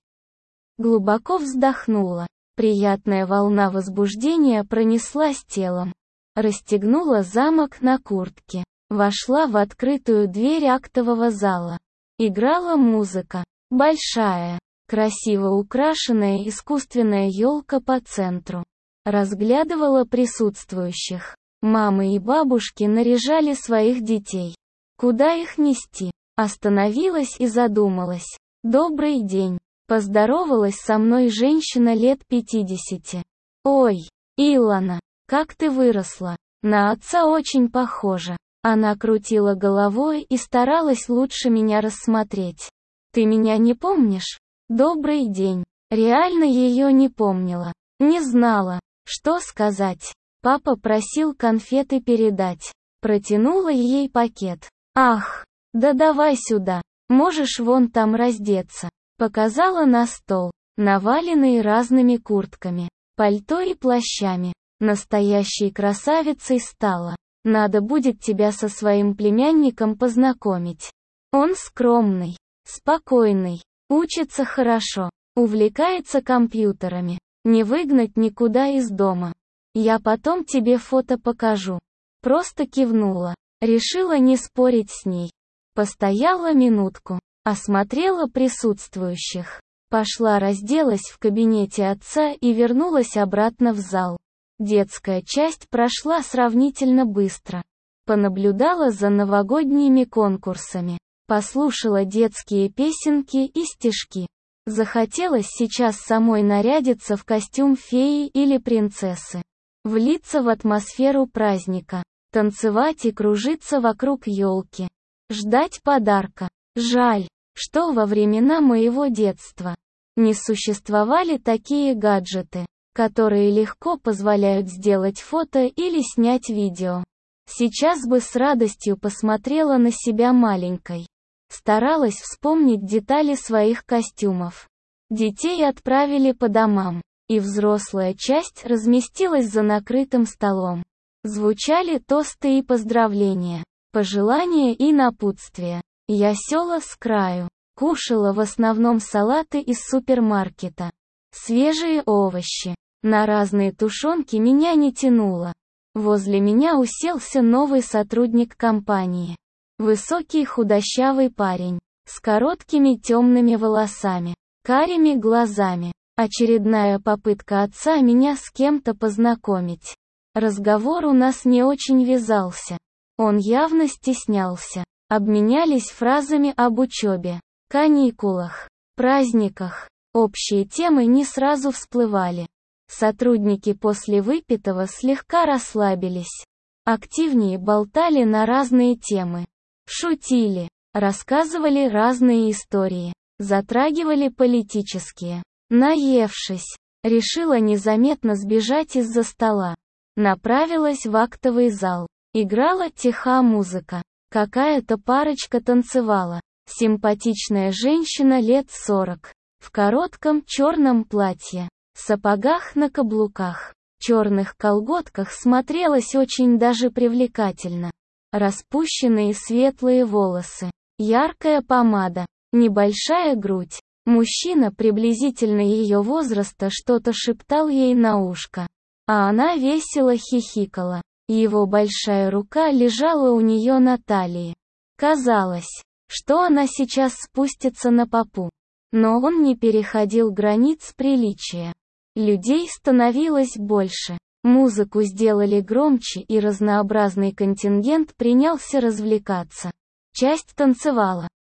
Глубоко вздохнула. Приятная волна возбуждения пронеслась телом. Расстегнула замок на куртке. Вошла в открытую дверь актового зала. Играла музыка. Большая, красиво украшенная искусственная елка по центру. Разглядывала присутствующих. Мамы и бабушки наряжали своих детей. Куда их нести? Остановилась и задумалась. Добрый день. Поздоровалась со мной женщина лет пятидесяти. Ой, Илона, как ты выросла. На отца очень похожа. Она крутила головой и старалась лучше меня рассмотреть. Ты меня не помнишь? Добрый день. Реально ее не помнила. Не знала, что сказать. Папа просил конфеты передать. Протянула ей пакет. Ах, да давай сюда. Можешь вон там раздеться. Показала на стол, наваленный разными куртками, пальто и плащами. Настоящей красавицей стала. Надо будет тебя со своим племянником познакомить. Он скромный, спокойный, учится хорошо, увлекается компьютерами. Не выгнать никуда из дома. Я потом тебе фото покажу. Просто кивнула. Решила не спорить с ней. Постояла минутку. Осмотрела присутствующих. Пошла разделась в кабинете отца и вернулась обратно в зал. Детская часть прошла сравнительно быстро. Понаблюдала за новогодними конкурсами. Послушала детские песенки и стишки. Захотелось сейчас самой нарядиться в костюм феи или принцессы. Влиться в атмосферу праздника. Танцевать и кружиться вокруг елки. Ждать подарка. Жаль, что во времена моего детства не существовали такие гаджеты, которые легко позволяют сделать фото или снять видео. Сейчас бы с радостью посмотрела на себя маленькой. Старалась вспомнить детали своих костюмов. Детей отправили по домам, и взрослая часть разместилась за накрытым столом. Звучали тосты и поздравления, пожелания и напутствия. Я села с краю, кушала в основном салаты из супермаркета. Свежие овощи. На разные тушенки меня не тянуло. Возле меня уселся новый сотрудник компании. Высокий худощавый парень, с короткими темными волосами, карими глазами. Очередная попытка отца меня с кем-то познакомить. Разговор у нас не очень вязался. Он явно стеснялся. Обменялись фразами об учебе, каникулах, праздниках. Общие темы не сразу всплывали. Сотрудники после выпитого слегка расслабились. Активнее болтали на разные темы. Шутили, рассказывали разные истории, затрагивали политические. Наевшись, решила незаметно сбежать из-за стола. Направилась в актовый зал. Играла тиха музыка. Какая-то парочка танцевала. Симпатичная женщина лет сорок. В коротком черном платье. Сапогах на каблуках. Черных колготках смотрелась очень даже привлекательно. Распущенные светлые волосы. Яркая помада. Небольшая грудь. Мужчина приблизительно ее возраста что-то шептал ей на ушко. А она весело хихикала. Его большая рука лежала у нее на талии. Казалось, что она сейчас спустится на попу. Но он не переходил границ приличия. Людей становилось больше. Музыку сделали громче, и разнообразный контингент принялся развлекаться. Часть танцевала,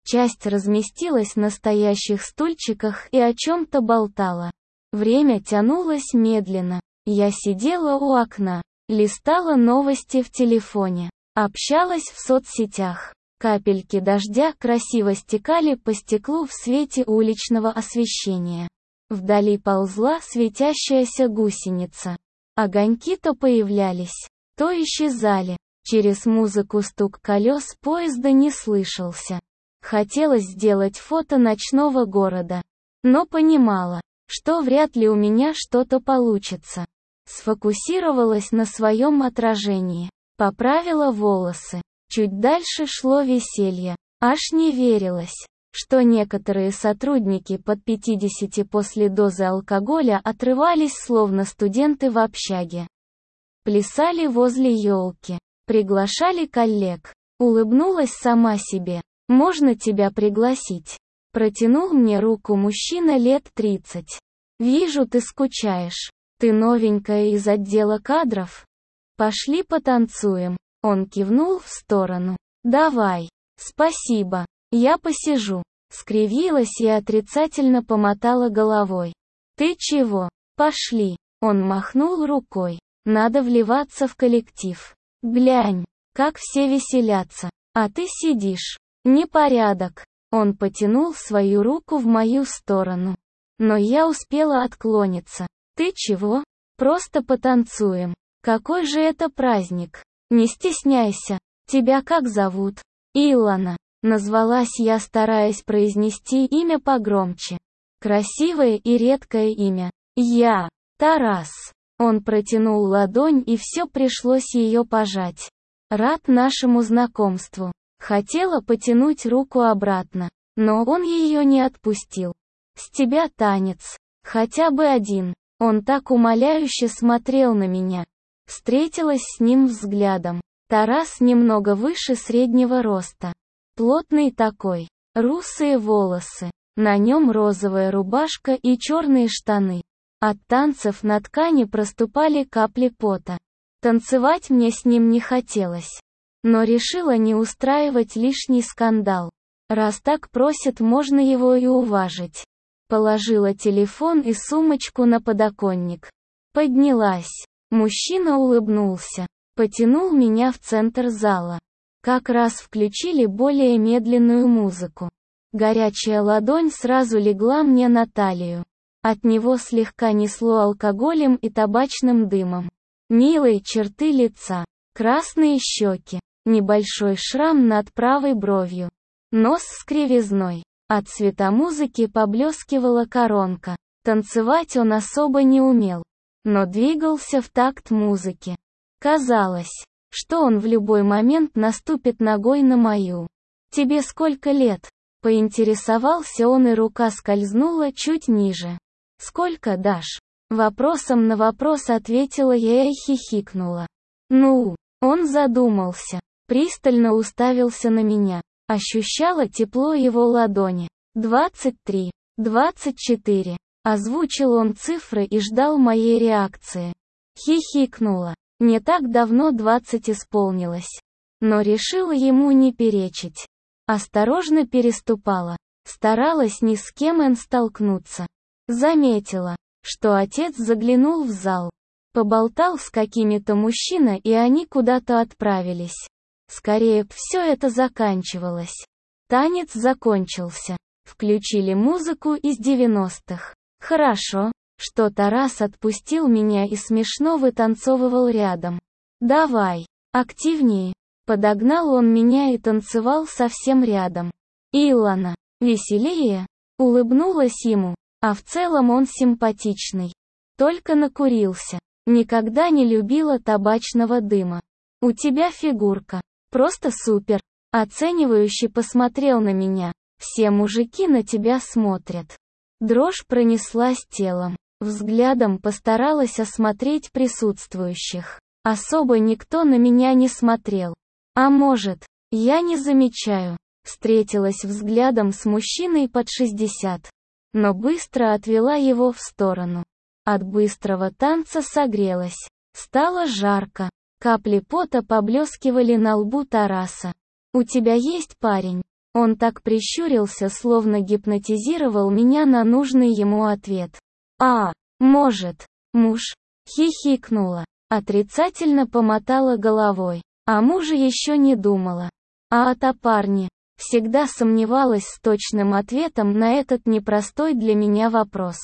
Часть разместилась на стоящих стульчиках и о чем-то болтала. Время тянулось медленно. Я сидела у окна, листала новости в телефоне, общалась в соцсетях. Капельки дождя красиво стекали по стеклу в свете уличного освещения. Вдали ползла светящаяся гусеница. Огоньки то появлялись, то исчезали. Через музыку стук колес поезда не слышался. Хотелось сделать фото ночного города, но понимала, что вряд ли у меня что-то получится. Сфокусировалась на своем отражении, поправила волосы. Чуть дальше шло веселье. Аж не верилось, что некоторые сотрудники под пятьдесят после дозы алкоголя отрывались словно студенты в общаге. Плясали возле елки, приглашали коллег. Улыбнулась сама себе. «Можно тебя пригласить?» Протянул мне руку мужчина лет тридцать. «Вижу, ты скучаешь. Ты новенькая из отдела кадров? Пошли потанцуем». Он кивнул в сторону. «Давай». «Спасибо. Я посижу». Скривилась и отрицательно помотала головой. «Ты чего? Пошли». Он махнул рукой. «Надо вливаться в коллектив. Глянь, как все веселятся. А ты сидишь. Непорядок». Он потянул свою руку в мою сторону. Но я успела отклониться. «Ты чего? Просто потанцуем. Какой же это праздник? Не стесняйся. Тебя как зовут?» «Илона», назвалась я, стараясь произнести имя погромче. Красивое и редкое имя. «Я, Тарас». Он протянул ладонь, и все пришлось ее пожать. «Рад нашему знакомству». Хотела потянуть руку обратно, но он ее не отпустил. «С тебя танец. Хотя бы один». Он так умоляюще смотрел на меня. Встретилась с ним взглядом. Тарас немного выше среднего роста. Плотный такой. Русые волосы. На нем розовая рубашка и черные штаны. От танцев на ткани проступали капли пота. Танцевать мне с ним не хотелось. Но решила не устраивать лишний скандал. Раз так просит, можно его и уважить. Положила телефон и сумочку на подоконник. Поднялась. Мужчина улыбнулся. Потянул меня в центр зала. Как раз включили более медленную музыку. Горячая ладонь сразу легла мне на талию. От него слегка несло алкоголем и табачным дымом. Милые черты лица. Красные щеки. Небольшой шрам над правой бровью. Нос с кривизной. От цвета музыки поблескивала коронка. Танцевать он особо не умел, но двигался в такт музыки. Казалось, что он в любой момент наступит ногой на мою. «Тебе сколько лет?» Поинтересовался он, и рука скользнула чуть ниже. «Сколько дашь?» Вопросом на вопрос ответила я и хихикнула. «Ну?» Он задумался. Пристально уставился на меня. Ощущала тепло его ладони. «Двадцать три. Двадцать четыре». Озвучил он цифры и ждал моей реакции. Хихикнула. Не так давно двадцать исполнилось. Но решила ему не перечить. Осторожно переступала. Старалась ни с кем не столкнуться. Заметила, что отец заглянул в зал. Поболтал с какими-то мужчинами, и они куда-то отправились. Скорее б все это заканчивалось. Танец закончился. Включили музыку из девяностых. Хорошо, что Тарас отпустил меня и смешно вытанцовывал рядом. «Давай, активнее». Подогнал он меня и танцевал совсем рядом. «Илона, веселее?» Улыбнулась ему. А в целом он симпатичный. Только накурился. Никогда не любила табачного дыма. «У тебя фигурка. Просто супер». Оценивающе посмотрел на меня. «Все мужики на тебя смотрят». Дрожь пронеслась телом. Взглядом постаралась осмотреть присутствующих. Особо никто на меня не смотрел. А может, я не замечаю. Встретилась взглядом с мужчиной под шестьдесят. Но быстро отвела его в сторону. От быстрого танца согрелась. Стало жарко. Капли пота поблескивали на лбу Тараса. «У тебя есть парень?» Он так прищурился, словно гипнотизировал меня на нужный ему ответ. «А, может, муж?» Хихикнула. Отрицательно помотала головой. О муже еще не думала. А о парне? Всегда сомневалась с точным ответом на этот непростой для меня вопрос.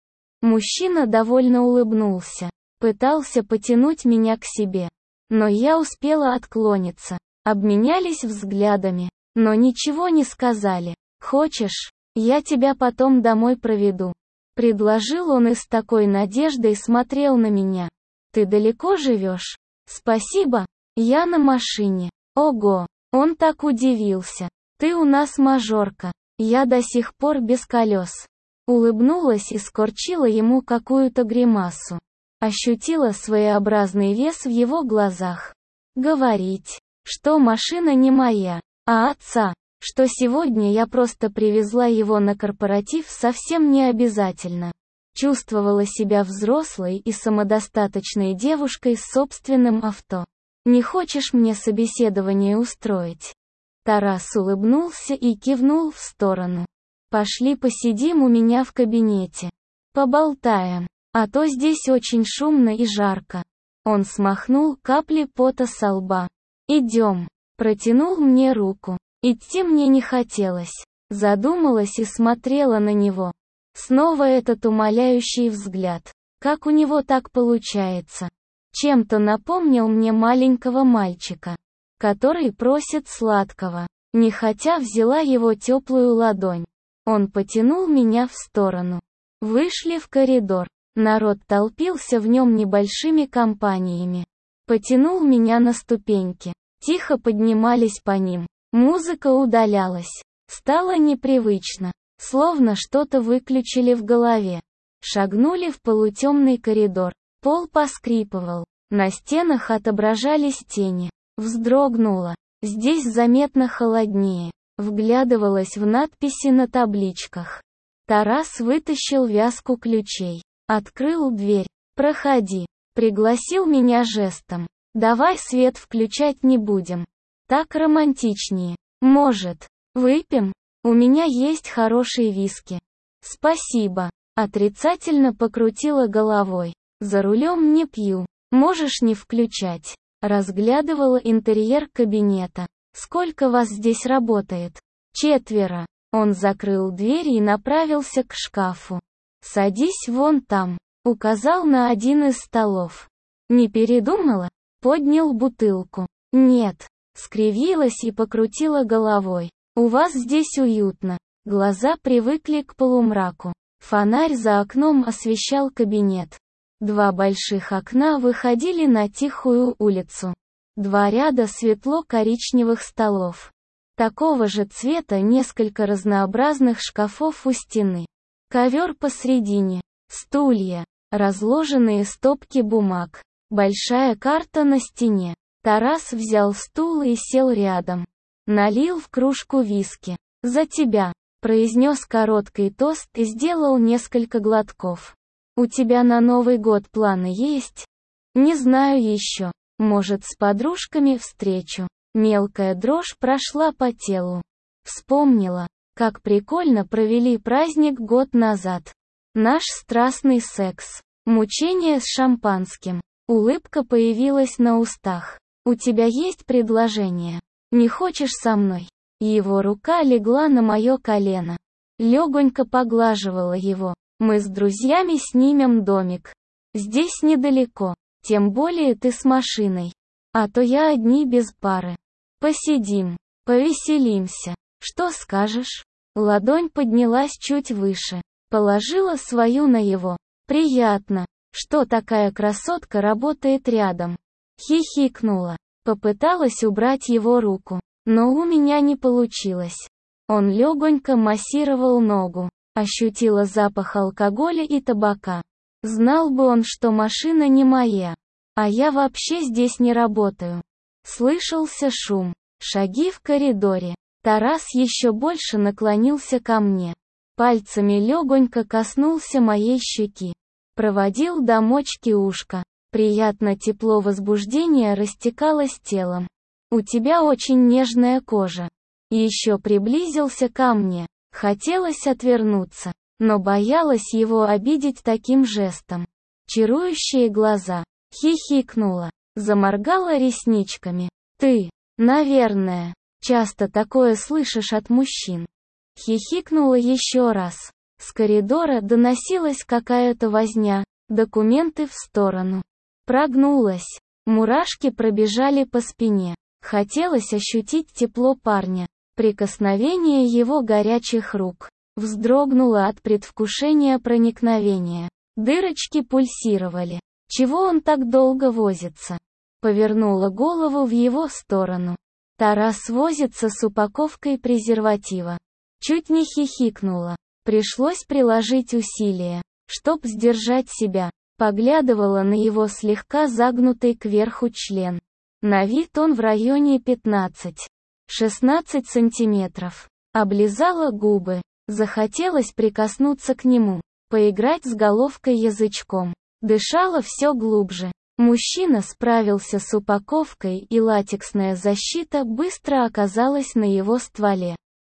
Мужчина довольно улыбнулся. Пытался потянуть меня к себе. Но я успела отклониться. Обменялись взглядами. Но ничего не сказали. «Хочешь, я тебя потом домой проведу?» Предложил он и с такой надеждой смотрел на меня. «Ты далеко живешь?» «Спасибо, я на машине». Ого, он так удивился. «Ты у нас мажорка, я до сих пор без колес». Улыбнулась и скорчила ему какую-то гримасу. Ощутила своеобразный вес в его глазах. Говорить, что машина не моя, а отца, что сегодня я просто привезла его на корпоратив, совсем не обязательно. Чувствовала себя взрослой и самодостаточной девушкой с собственным авто. «Не хочешь мне собеседование устроить?» Тарас улыбнулся и кивнул в сторону. «Пошли посидим у меня в кабинете. Поболтаем, а то здесь очень шумно и жарко». Он смахнул капли пота со лба. «Идем». Протянул мне руку. Идти мне не хотелось. Задумалась и смотрела на него. Снова этот умоляющий взгляд. Как у него так получается? Чем-то напомнил мне маленького мальчика, который просит сладкого. Нехотя взяла его теплую ладонь. Он потянул меня в сторону. Вышли в коридор. Народ толпился в нем небольшими компаниями. Потянул меня на ступеньки. Тихо поднимались по ним. Музыка удалялась. Стало непривычно. Словно что-то выключили в голове. Шагнули в полутемный коридор. Пол поскрипывал. На стенах отображались тени. Вздрогнула. Здесь заметно холоднее. Вглядывалась в надписи на табличках. Тарас вытащил вязку ключей. Открыл дверь. «Проходи». Пригласил меня жестом. «Давай свет включать не будем. Так романтичнее. Может, выпьем? У меня есть хорошие виски». «Спасибо». Отрицательно покрутила головой. «За рулем не пью. Можешь не включать». Разглядывала интерьер кабинета. «Сколько вас здесь работает?» «Четверо». Он закрыл дверь и направился к шкафу. «Садись вон там», — указал на один из столов. «Не передумала?» Поднял бутылку. «Нет». Скривилась и покрутила головой. «У вас здесь уютно». Глаза привыкли к полумраку. Фонарь за окном освещал кабинет. Два больших окна выходили на тихую улицу. Два ряда светло-коричневых столов. Такого же цвета несколько разнообразных шкафов у стены. Ковер посредине. Стулья. Разложенные стопки бумаг. Большая карта на стене. Тарас взял стул и сел рядом. Налил в кружку виски. «За тебя», — произнес короткий тост и сделал несколько глотков. «У тебя на Новый год планы есть?» «Не знаю еще. Может, с подружками встречу». Мелкая дрожь прошла по телу. Вспомнила, как прикольно провели праздник год назад. Наш страстный секс. Мучение с шампанским. Улыбка появилась на устах. «У тебя есть предложение? Не хочешь со мной?» Его рука легла на мое колено. Легонько поглаживала его. «Мы с друзьями снимем домик. Здесь недалеко. Тем более ты с машиной. А то я одни без пары. Посидим. Повеселимся. Что скажешь?» Ладонь поднялась чуть выше. Положила свою на его. «Приятно, что такая красотка работает рядом». Хихикнула. Попыталась убрать его руку. Но у меня не получилось. Он легонько массировал ногу. Ощутила запах алкоголя и табака. Знал бы он, что машина не моя. А я вообще здесь не работаю. Слышался шум. Шаги в коридоре. Тарас еще больше наклонился ко мне. Пальцами легонько коснулся моей щеки. Проводил до мочки ушка. Приятно тепло возбуждения растекалось телом. «У тебя очень нежная кожа». Еще приблизился ко мне. Хотелось отвернуться, но боялась его обидеть таким жестом. Чарующие глаза. Хихикнула. Заморгала ресничками. Ты, наверное, часто такое слышишь от мужчин. Хихикнула еще раз. С коридора доносилась какая-то возня. Документы в сторону. Прогнулась. Мурашки пробежали по спине. Хотелось ощутить тепло парня. Прикосновение его горячих рук. Вздрогнула от предвкушения проникновения. Дырочки пульсировали. Чего он так долго возится? Повернула голову в его сторону. Тарас возится с упаковкой презерватива. Чуть не хихикнула. Пришлось приложить усилия, чтоб сдержать себя. Поглядывала на его слегка загнутый кверху член. На вид он в районе пятнадцать-шестнадцать сантиметров. Облизала губы. Захотелось прикоснуться к нему. Поиграть с головкой язычком. Дышала все глубже. Мужчина справился с упаковкой, и латексная защита быстро оказалась на его стволе.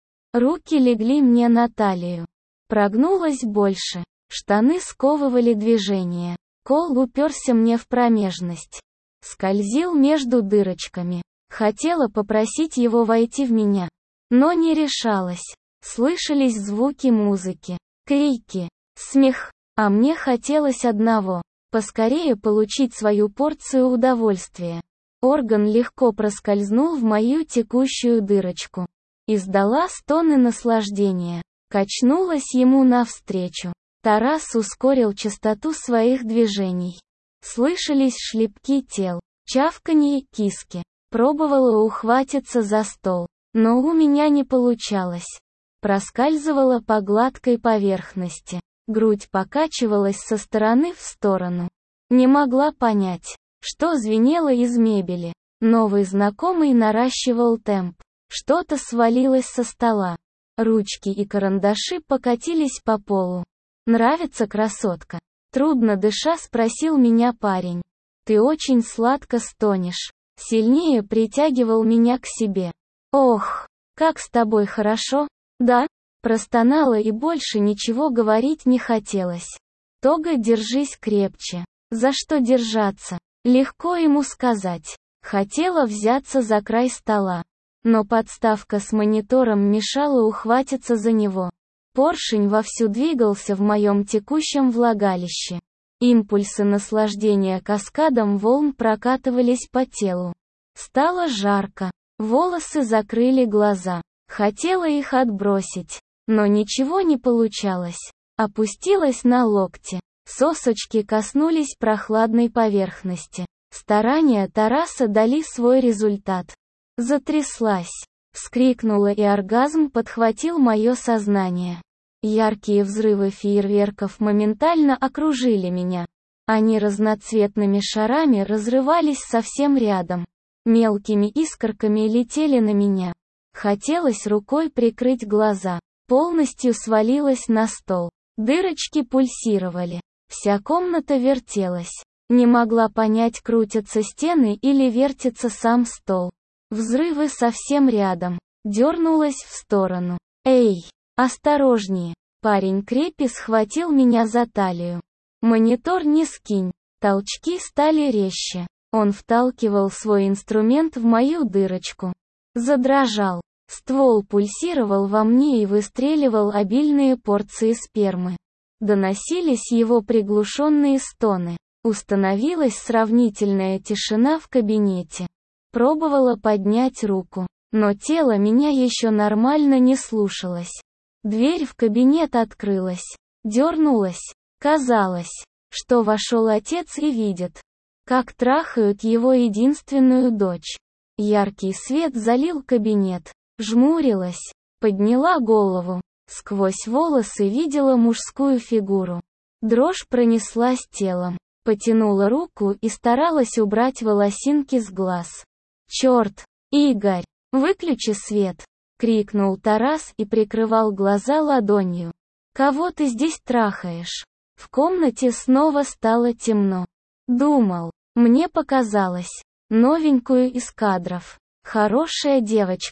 Руки легли мне на талию. Прогнулась больше. Штаны сковывали движение. Кол уперся мне в промежность. Скользил между дырочками. Хотела попросить его войти в меня, но не решалась. Слышались звуки музыки, крики, смех, а мне хотелось одного — поскорее получить свою порцию удовольствия. Орган легко проскользнул в мою текущую дырочку. Издала стоны наслаждения. Качнулась ему навстречу. Тарас ускорил частоту своих движений. Слышались шлепки тел, чавканье киски. Пробовала ухватиться за стол, но у меня не получалось. Проскальзывала по гладкой поверхности. Грудь покачивалась со стороны в сторону. Не могла понять, что звенело из мебели. Новый знакомый наращивал темп. Что-то свалилось со стола. Ручки и карандаши покатились по полу. «Нравится, красотка?» Трудно дыша спросил меня парень. «Ты очень сладко стонешь». Сильнее притягивал меня к себе. «Ох, как с тобой хорошо?» «Да?» Простонала, и больше ничего говорить не хотелось. «Тога, держись крепче». За что держаться? Легко ему сказать. Хотела взяться за край стола, но подставка с монитором мешала ухватиться за него. Поршень вовсю двигался в моем текущем влагалище. Импульсы наслаждения каскадом волн прокатывались по телу. Стало жарко. Волосы закрыли глаза. Хотела их отбросить, но ничего не получалось. Опустилась на локти. Сосочки коснулись прохладной поверхности. Старания Тараса дали свой результат. Затряслась. Вскрикнула, и оргазм подхватил мое сознание. Яркие взрывы фейерверков моментально окружили меня. Они разноцветными шарами разрывались совсем рядом. Мелкими искорками летели на меня. Хотелось рукой прикрыть глаза. Полностью свалилась на стол. Дырочки пульсировали. Вся комната вертелась. Не могла понять, крутятся стены или вертится сам стол. Взрывы совсем рядом. Дернулась в сторону. «Эй, осторожнее!» Парень крепко схватил меня за талию. «Монитор не скинь». Толчки стали резче. Он вталкивал свой инструмент в мою дырочку. Задрожал. Ствол пульсировал во мне и выстреливал обильные порции спермы. Доносились его приглушенные стоны. Установилась сравнительная тишина в кабинете. Пробовала поднять руку, но тело меня еще нормально не слушалось. Дверь в кабинет открылась. Дернулась. Казалось, что вошел отец и видит, как трахают его единственную дочь. Яркий свет залил кабинет. Жмурилась. Подняла голову. Сквозь волосы видела мужскую фигуру. Дрожь пронеслась телом. Потянула руку и старалась убрать волосинки с глаз. «Черт! Игорь! Выключи свет!» — крикнул Тарас и прикрывал глаза ладонью. «Кого ты здесь трахаешь?» В комнате снова стало темно. Думал, мне показалось. Новенькую из кадров. Хорошая девочка.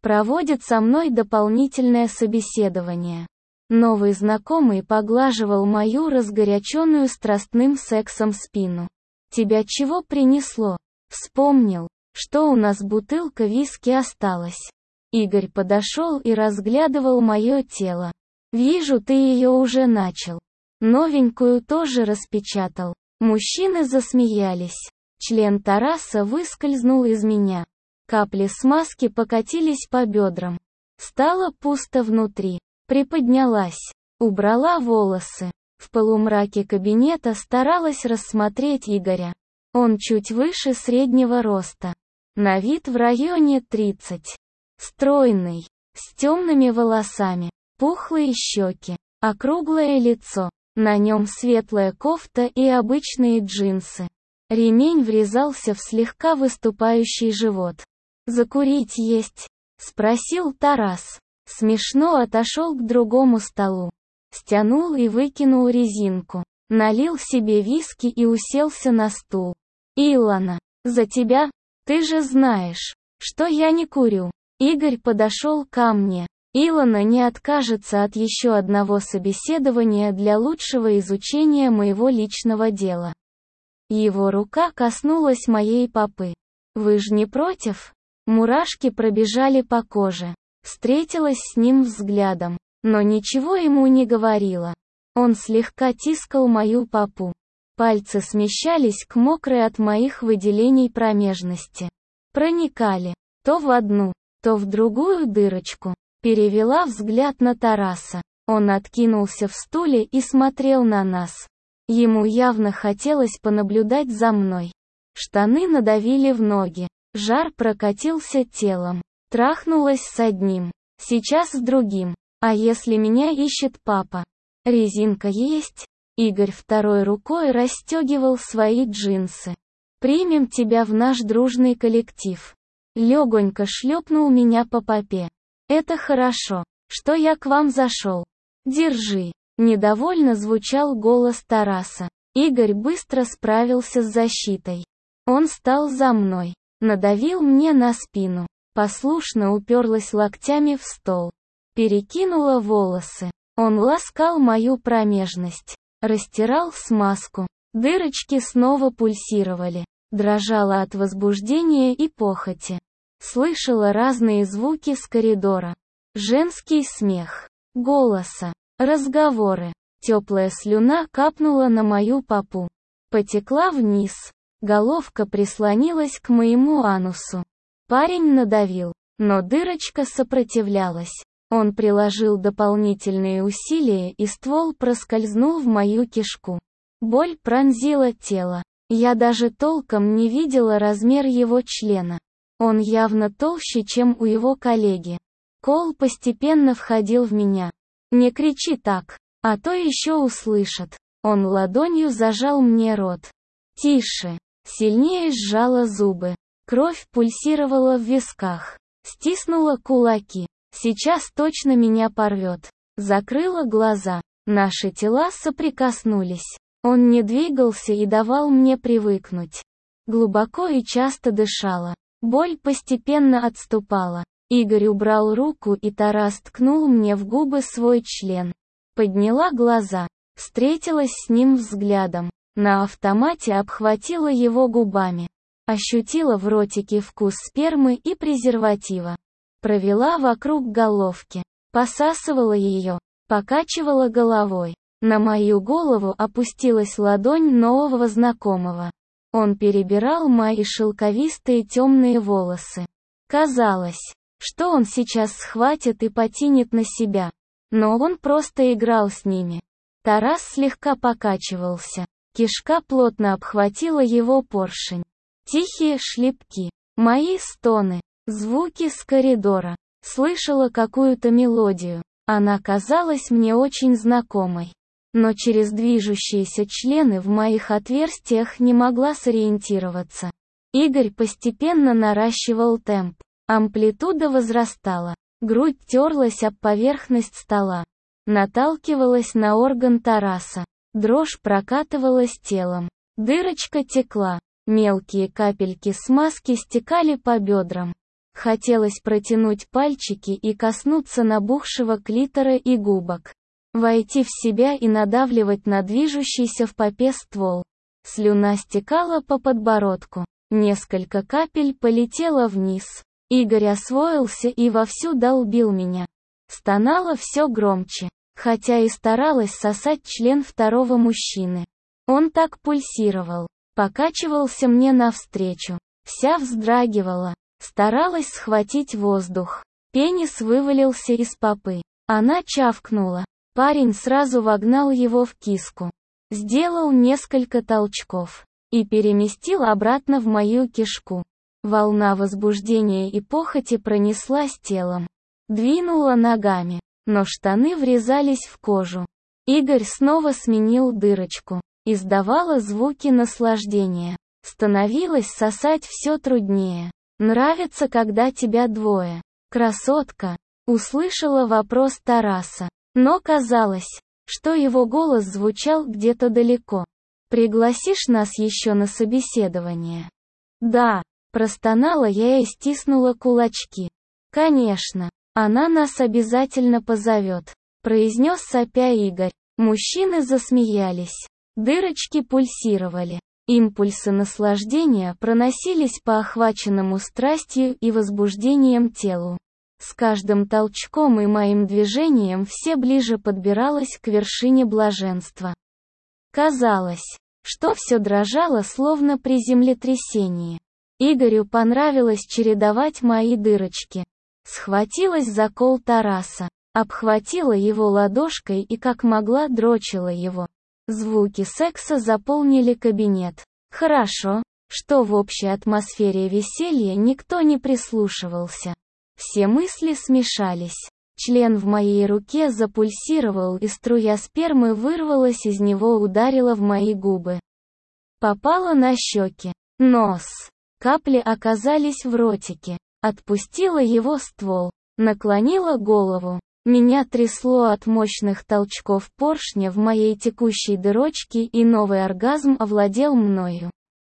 Проводит со мной дополнительное собеседование. Новый знакомый поглаживал мою разгоряченную страстным сексом спину. Тебя чего принесло? Вспомнил, что у нас бутылка виски осталась. Игорь подошел и разглядывал мое тело. Вижу, ты ее уже начал. Новенькую тоже распечатал. Мужчины засмеялись. Член Тараса выскользнул из меня. Капли смазки покатились по бедрам. Стало пусто внутри. Приподнялась. Убрала волосы. В полумраке кабинета старалась рассмотреть Игоря. Он чуть выше среднего роста. На вид в районе тридцать. Стройный. С темными волосами. Пухлые щеки. Округлое лицо. На нем светлая кофта и обычные джинсы. Ремень врезался в слегка выступающий живот. «Закурить есть?» — спросил Тарас. Смешно отошел к другому столу. Стянул и выкинул резинку. Налил себе виски и уселся на стул. «Илона, за тебя? Ты же знаешь, что я не курю». Игорь подошел ко мне. Илона не откажется от еще одного собеседования для лучшего изучения моего личного дела. Его рука коснулась моей попы. «Вы ж не против?» Мурашки пробежали по коже. Встретилась с ним взглядом, но ничего ему не говорила. Он слегка тискал мою попу. Пальцы смещались к мокрой от моих выделений промежности. Проникали то в одну, то в другую дырочку. Перевела взгляд на Тараса. Он откинулся в стуле и смотрел на нас. Ему явно хотелось понаблюдать за мной. Штаны надавили в ноги. Жар прокатился телом. Трахнулась с одним. Сейчас с другим. А если меня ищет папа? Резинка есть? Игорь второй рукой расстегивал свои джинсы. Примем тебя в наш дружный коллектив. Легонько шлепнул меня по попе. Это хорошо, что я к вам зашел. Держи. Недовольно звучал голос Тараса. Игорь быстро справился с защитой. Он стал за мной. Надавил мне на спину. Послушно уперлась локтями в стол. Перекинула волосы. Он ласкал мою промежность. Растирал смазку. Дырочки снова пульсировали. Дрожала от возбуждения и похоти. Слышала разные звуки с коридора. Женский смех. Голоса. Разговоры. Теплая слюна капнула на мою попу. Потекла вниз. Головка прислонилась к моему анусу. Парень надавил, но дырочка сопротивлялась. Он приложил дополнительные усилия, и ствол проскользнул в мою кишку. Боль пронзила тело. Я даже толком не видела размер его члена. Он явно толще, чем у его коллеги. Кол постепенно входил в меня. «Не кричи так, а то еще услышат». Он ладонью зажал мне рот. «Тише». Сильнее сжала зубы. Кровь пульсировала в висках. Стиснула кулаки. Сейчас точно меня порвет. Закрыла глаза. Наши тела соприкоснулись. Он не двигался и давал мне привыкнуть. Глубоко и часто дышала. Боль постепенно отступала. Игорь убрал руку, и Тарас ткнул мне в губы свой член. Подняла глаза. Встретилась с ним взглядом. На автомате обхватила его губами. Ощутила в ротике вкус спермы и презерватива. Провела вокруг головки. Посасывала ее. Покачивала головой. На мою голову опустилась ладонь нового знакомого. Он перебирал мои шелковистые темные волосы. Казалось, что он сейчас схватит и потянет на себя. Но он просто играл с ними. Тарас слегка покачивался. Кишка плотно обхватила его поршень. Тихие шлепки. Мои стоны. Звуки с коридора. Слышала какую-то мелодию. Она казалась мне очень знакомой. Но через движущиеся члены в моих отверстиях не могла сориентироваться. Игорь постепенно наращивал темп. Амплитуда возрастала. Грудь терлась об поверхность стола. Наталкивалась на орган Тараса. Дрожь прокатывалась телом. Дырочка текла. Мелкие капельки смазки стекали по бедрам. Хотелось протянуть пальчики и коснуться набухшего клитора и губок. Войти в себя и надавливать на движущийся в попе ствол. Слюна стекала по подбородку. Несколько капель полетело вниз. Игорь освоился и вовсю долбил меня. Стонала все громче, хотя и старалась сосать член второго мужчины. Он так пульсировал, покачивался мне навстречу. Вся вздрагивала, старалась схватить воздух. Пенис вывалился из попы. Она чавкнула. Парень сразу вогнал его в киску. Сделал несколько толчков. И переместил обратно в мою кишку. Волна возбуждения и похоти пронеслась телом. Двинула ногами, но штаны врезались в кожу. Игорь снова сменил дырочку. Издавала звуки наслаждения. Становилось сосать все труднее. «Нравится, когда тебя двое. Красотка?» Услышала вопрос Тараса. Но казалось, что его голос звучал где-то далеко. «Пригласишь нас еще на собеседование?» «Да», простонала я и стиснула кулачки. «Конечно, она нас обязательно позовет», произнес сопя Игорь. Мужчины засмеялись. Дырочки пульсировали. Импульсы наслаждения проносились по охваченному страстью и возбуждением телу. С каждым толчком и моим движением все ближе подбиралась к вершине блаженства. Казалось, что все дрожало словно при землетрясении. Игорю понравилось чередовать мои дырочки. Схватилась за кол Тараса, обхватила его ладошкой и как могла дрочила его. Звуки секса заполнили кабинет. Хорошо, что в общей атмосфере веселья никто не прислушивался. Все мысли смешались. Член в моей руке запульсировал, и струя спермы вырвалась из него, ударила в мои губы. Попала на щеки, нос. Капли оказались в ротике. Отпустила его ствол. Наклонила голову. Меня трясло от мощных толчков поршня в моей текущей дырочке, и новый оргазм овладел мною.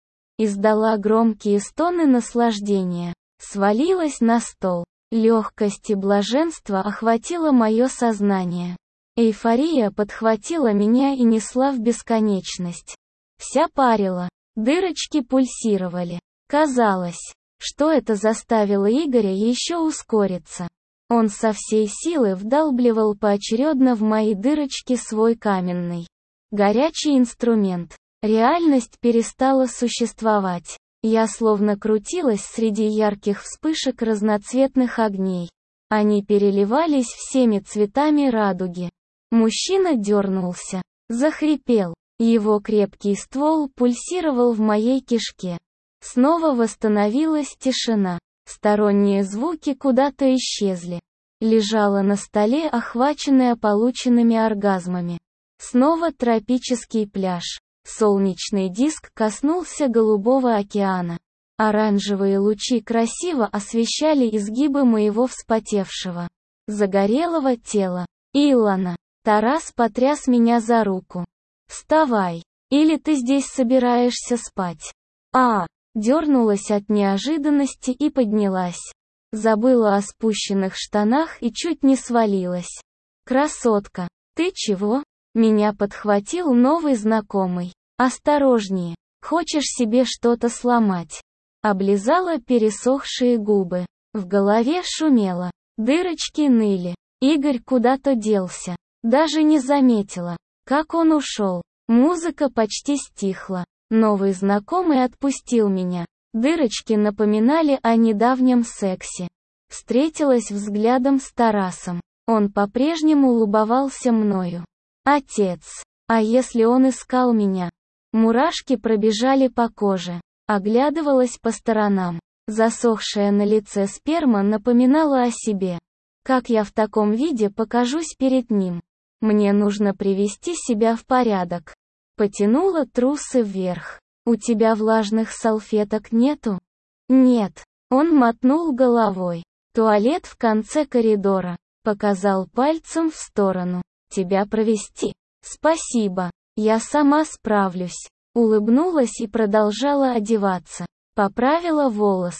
Издала громкие стоны наслаждения. Свалилась на стол. Легкость и блаженство охватило мое сознание. Эйфория подхватила меня и несла в бесконечность. Вся парила. Дырочки пульсировали. Казалось, что это заставило Игоря еще ускориться. Он со всей силы вдалбливал поочередно в мои дырочки свой каменный, горячий инструмент. Реальность перестала существовать. Я словно крутилась среди ярких вспышек разноцветных огней. Они переливались всеми цветами радуги. Мужчина дернулся, захрипел. Его крепкий ствол пульсировал в моей кишке. Снова восстановилась тишина. Сторонние звуки куда-то исчезли. Лежала на столе, охваченная полученными оргазмами. Снова тропический пляж. Солнечный диск коснулся голубого океана. Оранжевые лучи красиво освещали изгибы моего вспотевшего, загорелого тела. «Илона!» Тарас потряс меня за руку. «Вставай! Или ты здесь собираешься спать?» «А!» Дернулась от неожиданности и поднялась. Забыла о спущенных штанах и чуть не свалилась. «Красотка! Ты чего?» Меня подхватил новый знакомый. «Осторожнее! Хочешь себе что-то сломать?» Облизала пересохшие губы. В голове шумело. Дырочки ныли. Игорь куда-то делся. Даже не заметила, как он ушел. Музыка почти стихла. Новый знакомый отпустил меня. Дырочки напоминали о недавнем сексе. Встретилась взглядом с Тарасом. Он по-прежнему лубовался мною. Отец. А если он искал меня? Мурашки пробежали по коже. Оглядывалась по сторонам. Засохшая на лице сперма напоминала о себе. Как я в таком виде покажусь перед ним? Мне нужно привести себя в порядок. Потянула трусы вверх. «У тебя влажных салфеток нету?» «Нет». Он мотнул головой. «Туалет в конце коридора». Показал пальцем в сторону. «Тебя провести?» «Спасибо. Я сама справлюсь». Улыбнулась и продолжала одеваться. Поправила волосы.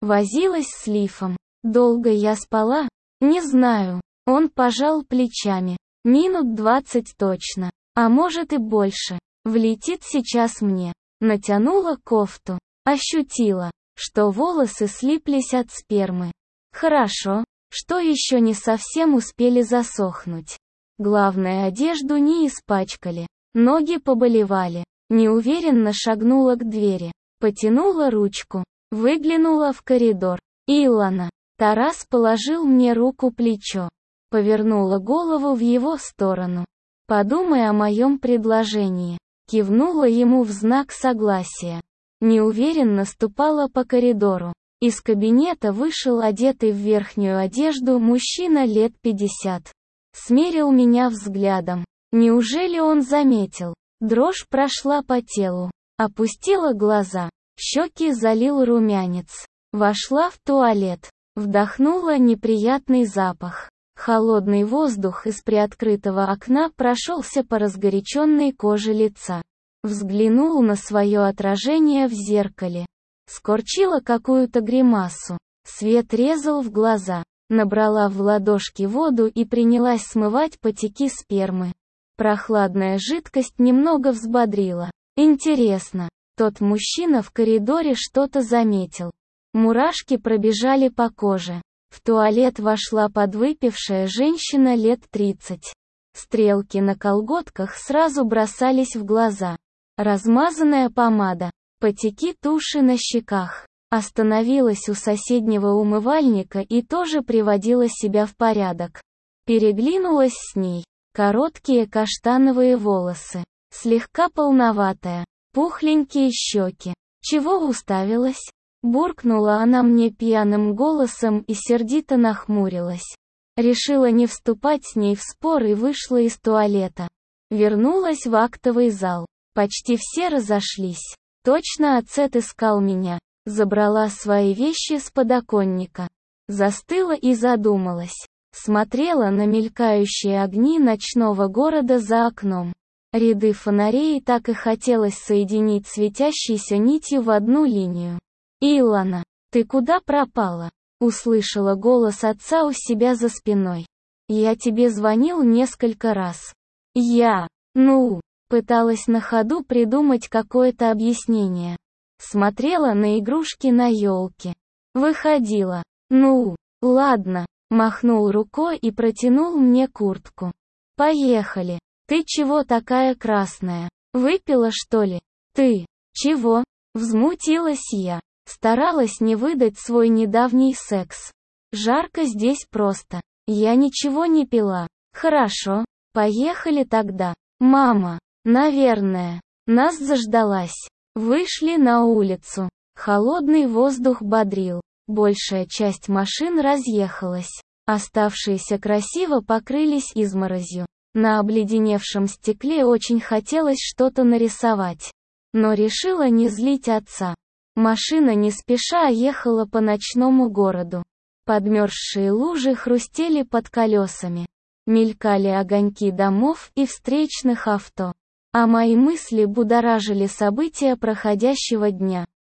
Возилась с лифом. Долго я спала? Не знаю. Он пожал плечами. Минут двадцать точно. А может и больше. Влетит сейчас мне. Натянула кофту. Ощутила, что волосы слиплись от спермы. Хорошо, что еще не совсем успели засохнуть. Главное, одежду не испачкали. Ноги поболевали. Неуверенно шагнула к двери. Потянула ручку. Выглянула в коридор. Илона. Тарас положил мне руку на плечо. Повернула голову в его сторону. «Подумай о моем предложении». Кивнула ему в знак согласия. Неуверенно ступала по коридору. Из кабинета вышел одетый в верхнюю одежду мужчина лет пятьдесят. Смерил меня взглядом. Неужели он заметил? Дрожь прошла по телу. Опустила глаза. Щеки залил румянец. Вошла в туалет. Вдохнула неприятный запах. Холодный воздух из приоткрытого окна прошелся по разгоряченной коже лица. Взглянул на свое отражение в зеркале. Скорчила какую-то гримасу. Свет резал в глаза. Набрала в ладошки воду и принялась смывать потеки спермы. Прохладная жидкость немного взбодрила. Интересно, тот мужчина в коридоре что-то заметил. Мурашки пробежали по коже. В туалет вошла подвыпившая женщина лет тридцать. Стрелки на колготках сразу бросались в глаза. Размазанная помада, потеки туши на щеках. Остановилась у соседнего умывальника и тоже приводила себя в порядок. Переглянулась с ней. Короткие каштановые волосы. Слегка полноватая. Пухленькие щеки. Чего уставилась? Буркнула она мне пьяным голосом и сердито нахмурилась. Решила не вступать с ней в спор и вышла из туалета. Вернулась в актовый зал. Почти все разошлись. Точно Ацет искал меня. Забрала свои вещи с подоконника. Застыла и задумалась. Смотрела на мелькающие огни ночного города за окном. Ряды фонарей так и хотелось соединить светящейся нитью в одну линию. «Илона, ты куда пропала?» Услышала голос отца у себя за спиной. «Я тебе звонил несколько раз». «Я, ну...» Пыталась на ходу придумать какое-то объяснение. Смотрела на игрушки на елке. Выходила. «Ну, ладно», махнул рукой и протянул мне куртку. «Поехали. Ты чего такая красная? Выпила, что ли?» «Ты, чего?» Взмутилась я. Старалась не выдать свой недавний секс. «Жарко здесь просто. Я ничего не пила». «Хорошо, поехали тогда». «Мама, наверное, нас заждалась». Вышли на улицу. Холодный воздух бодрил. Большая часть машин разъехалась. Оставшиеся красиво покрылись изморозью. На обледеневшем стекле очень хотелось что-то нарисовать. Но решила не злить отца. Машина не спеша ехала по ночному городу. Подмерзшие лужи хрустели под колесами. Мелькали огоньки домов и встречных авто. А мои мысли будоражили события проходящего дня.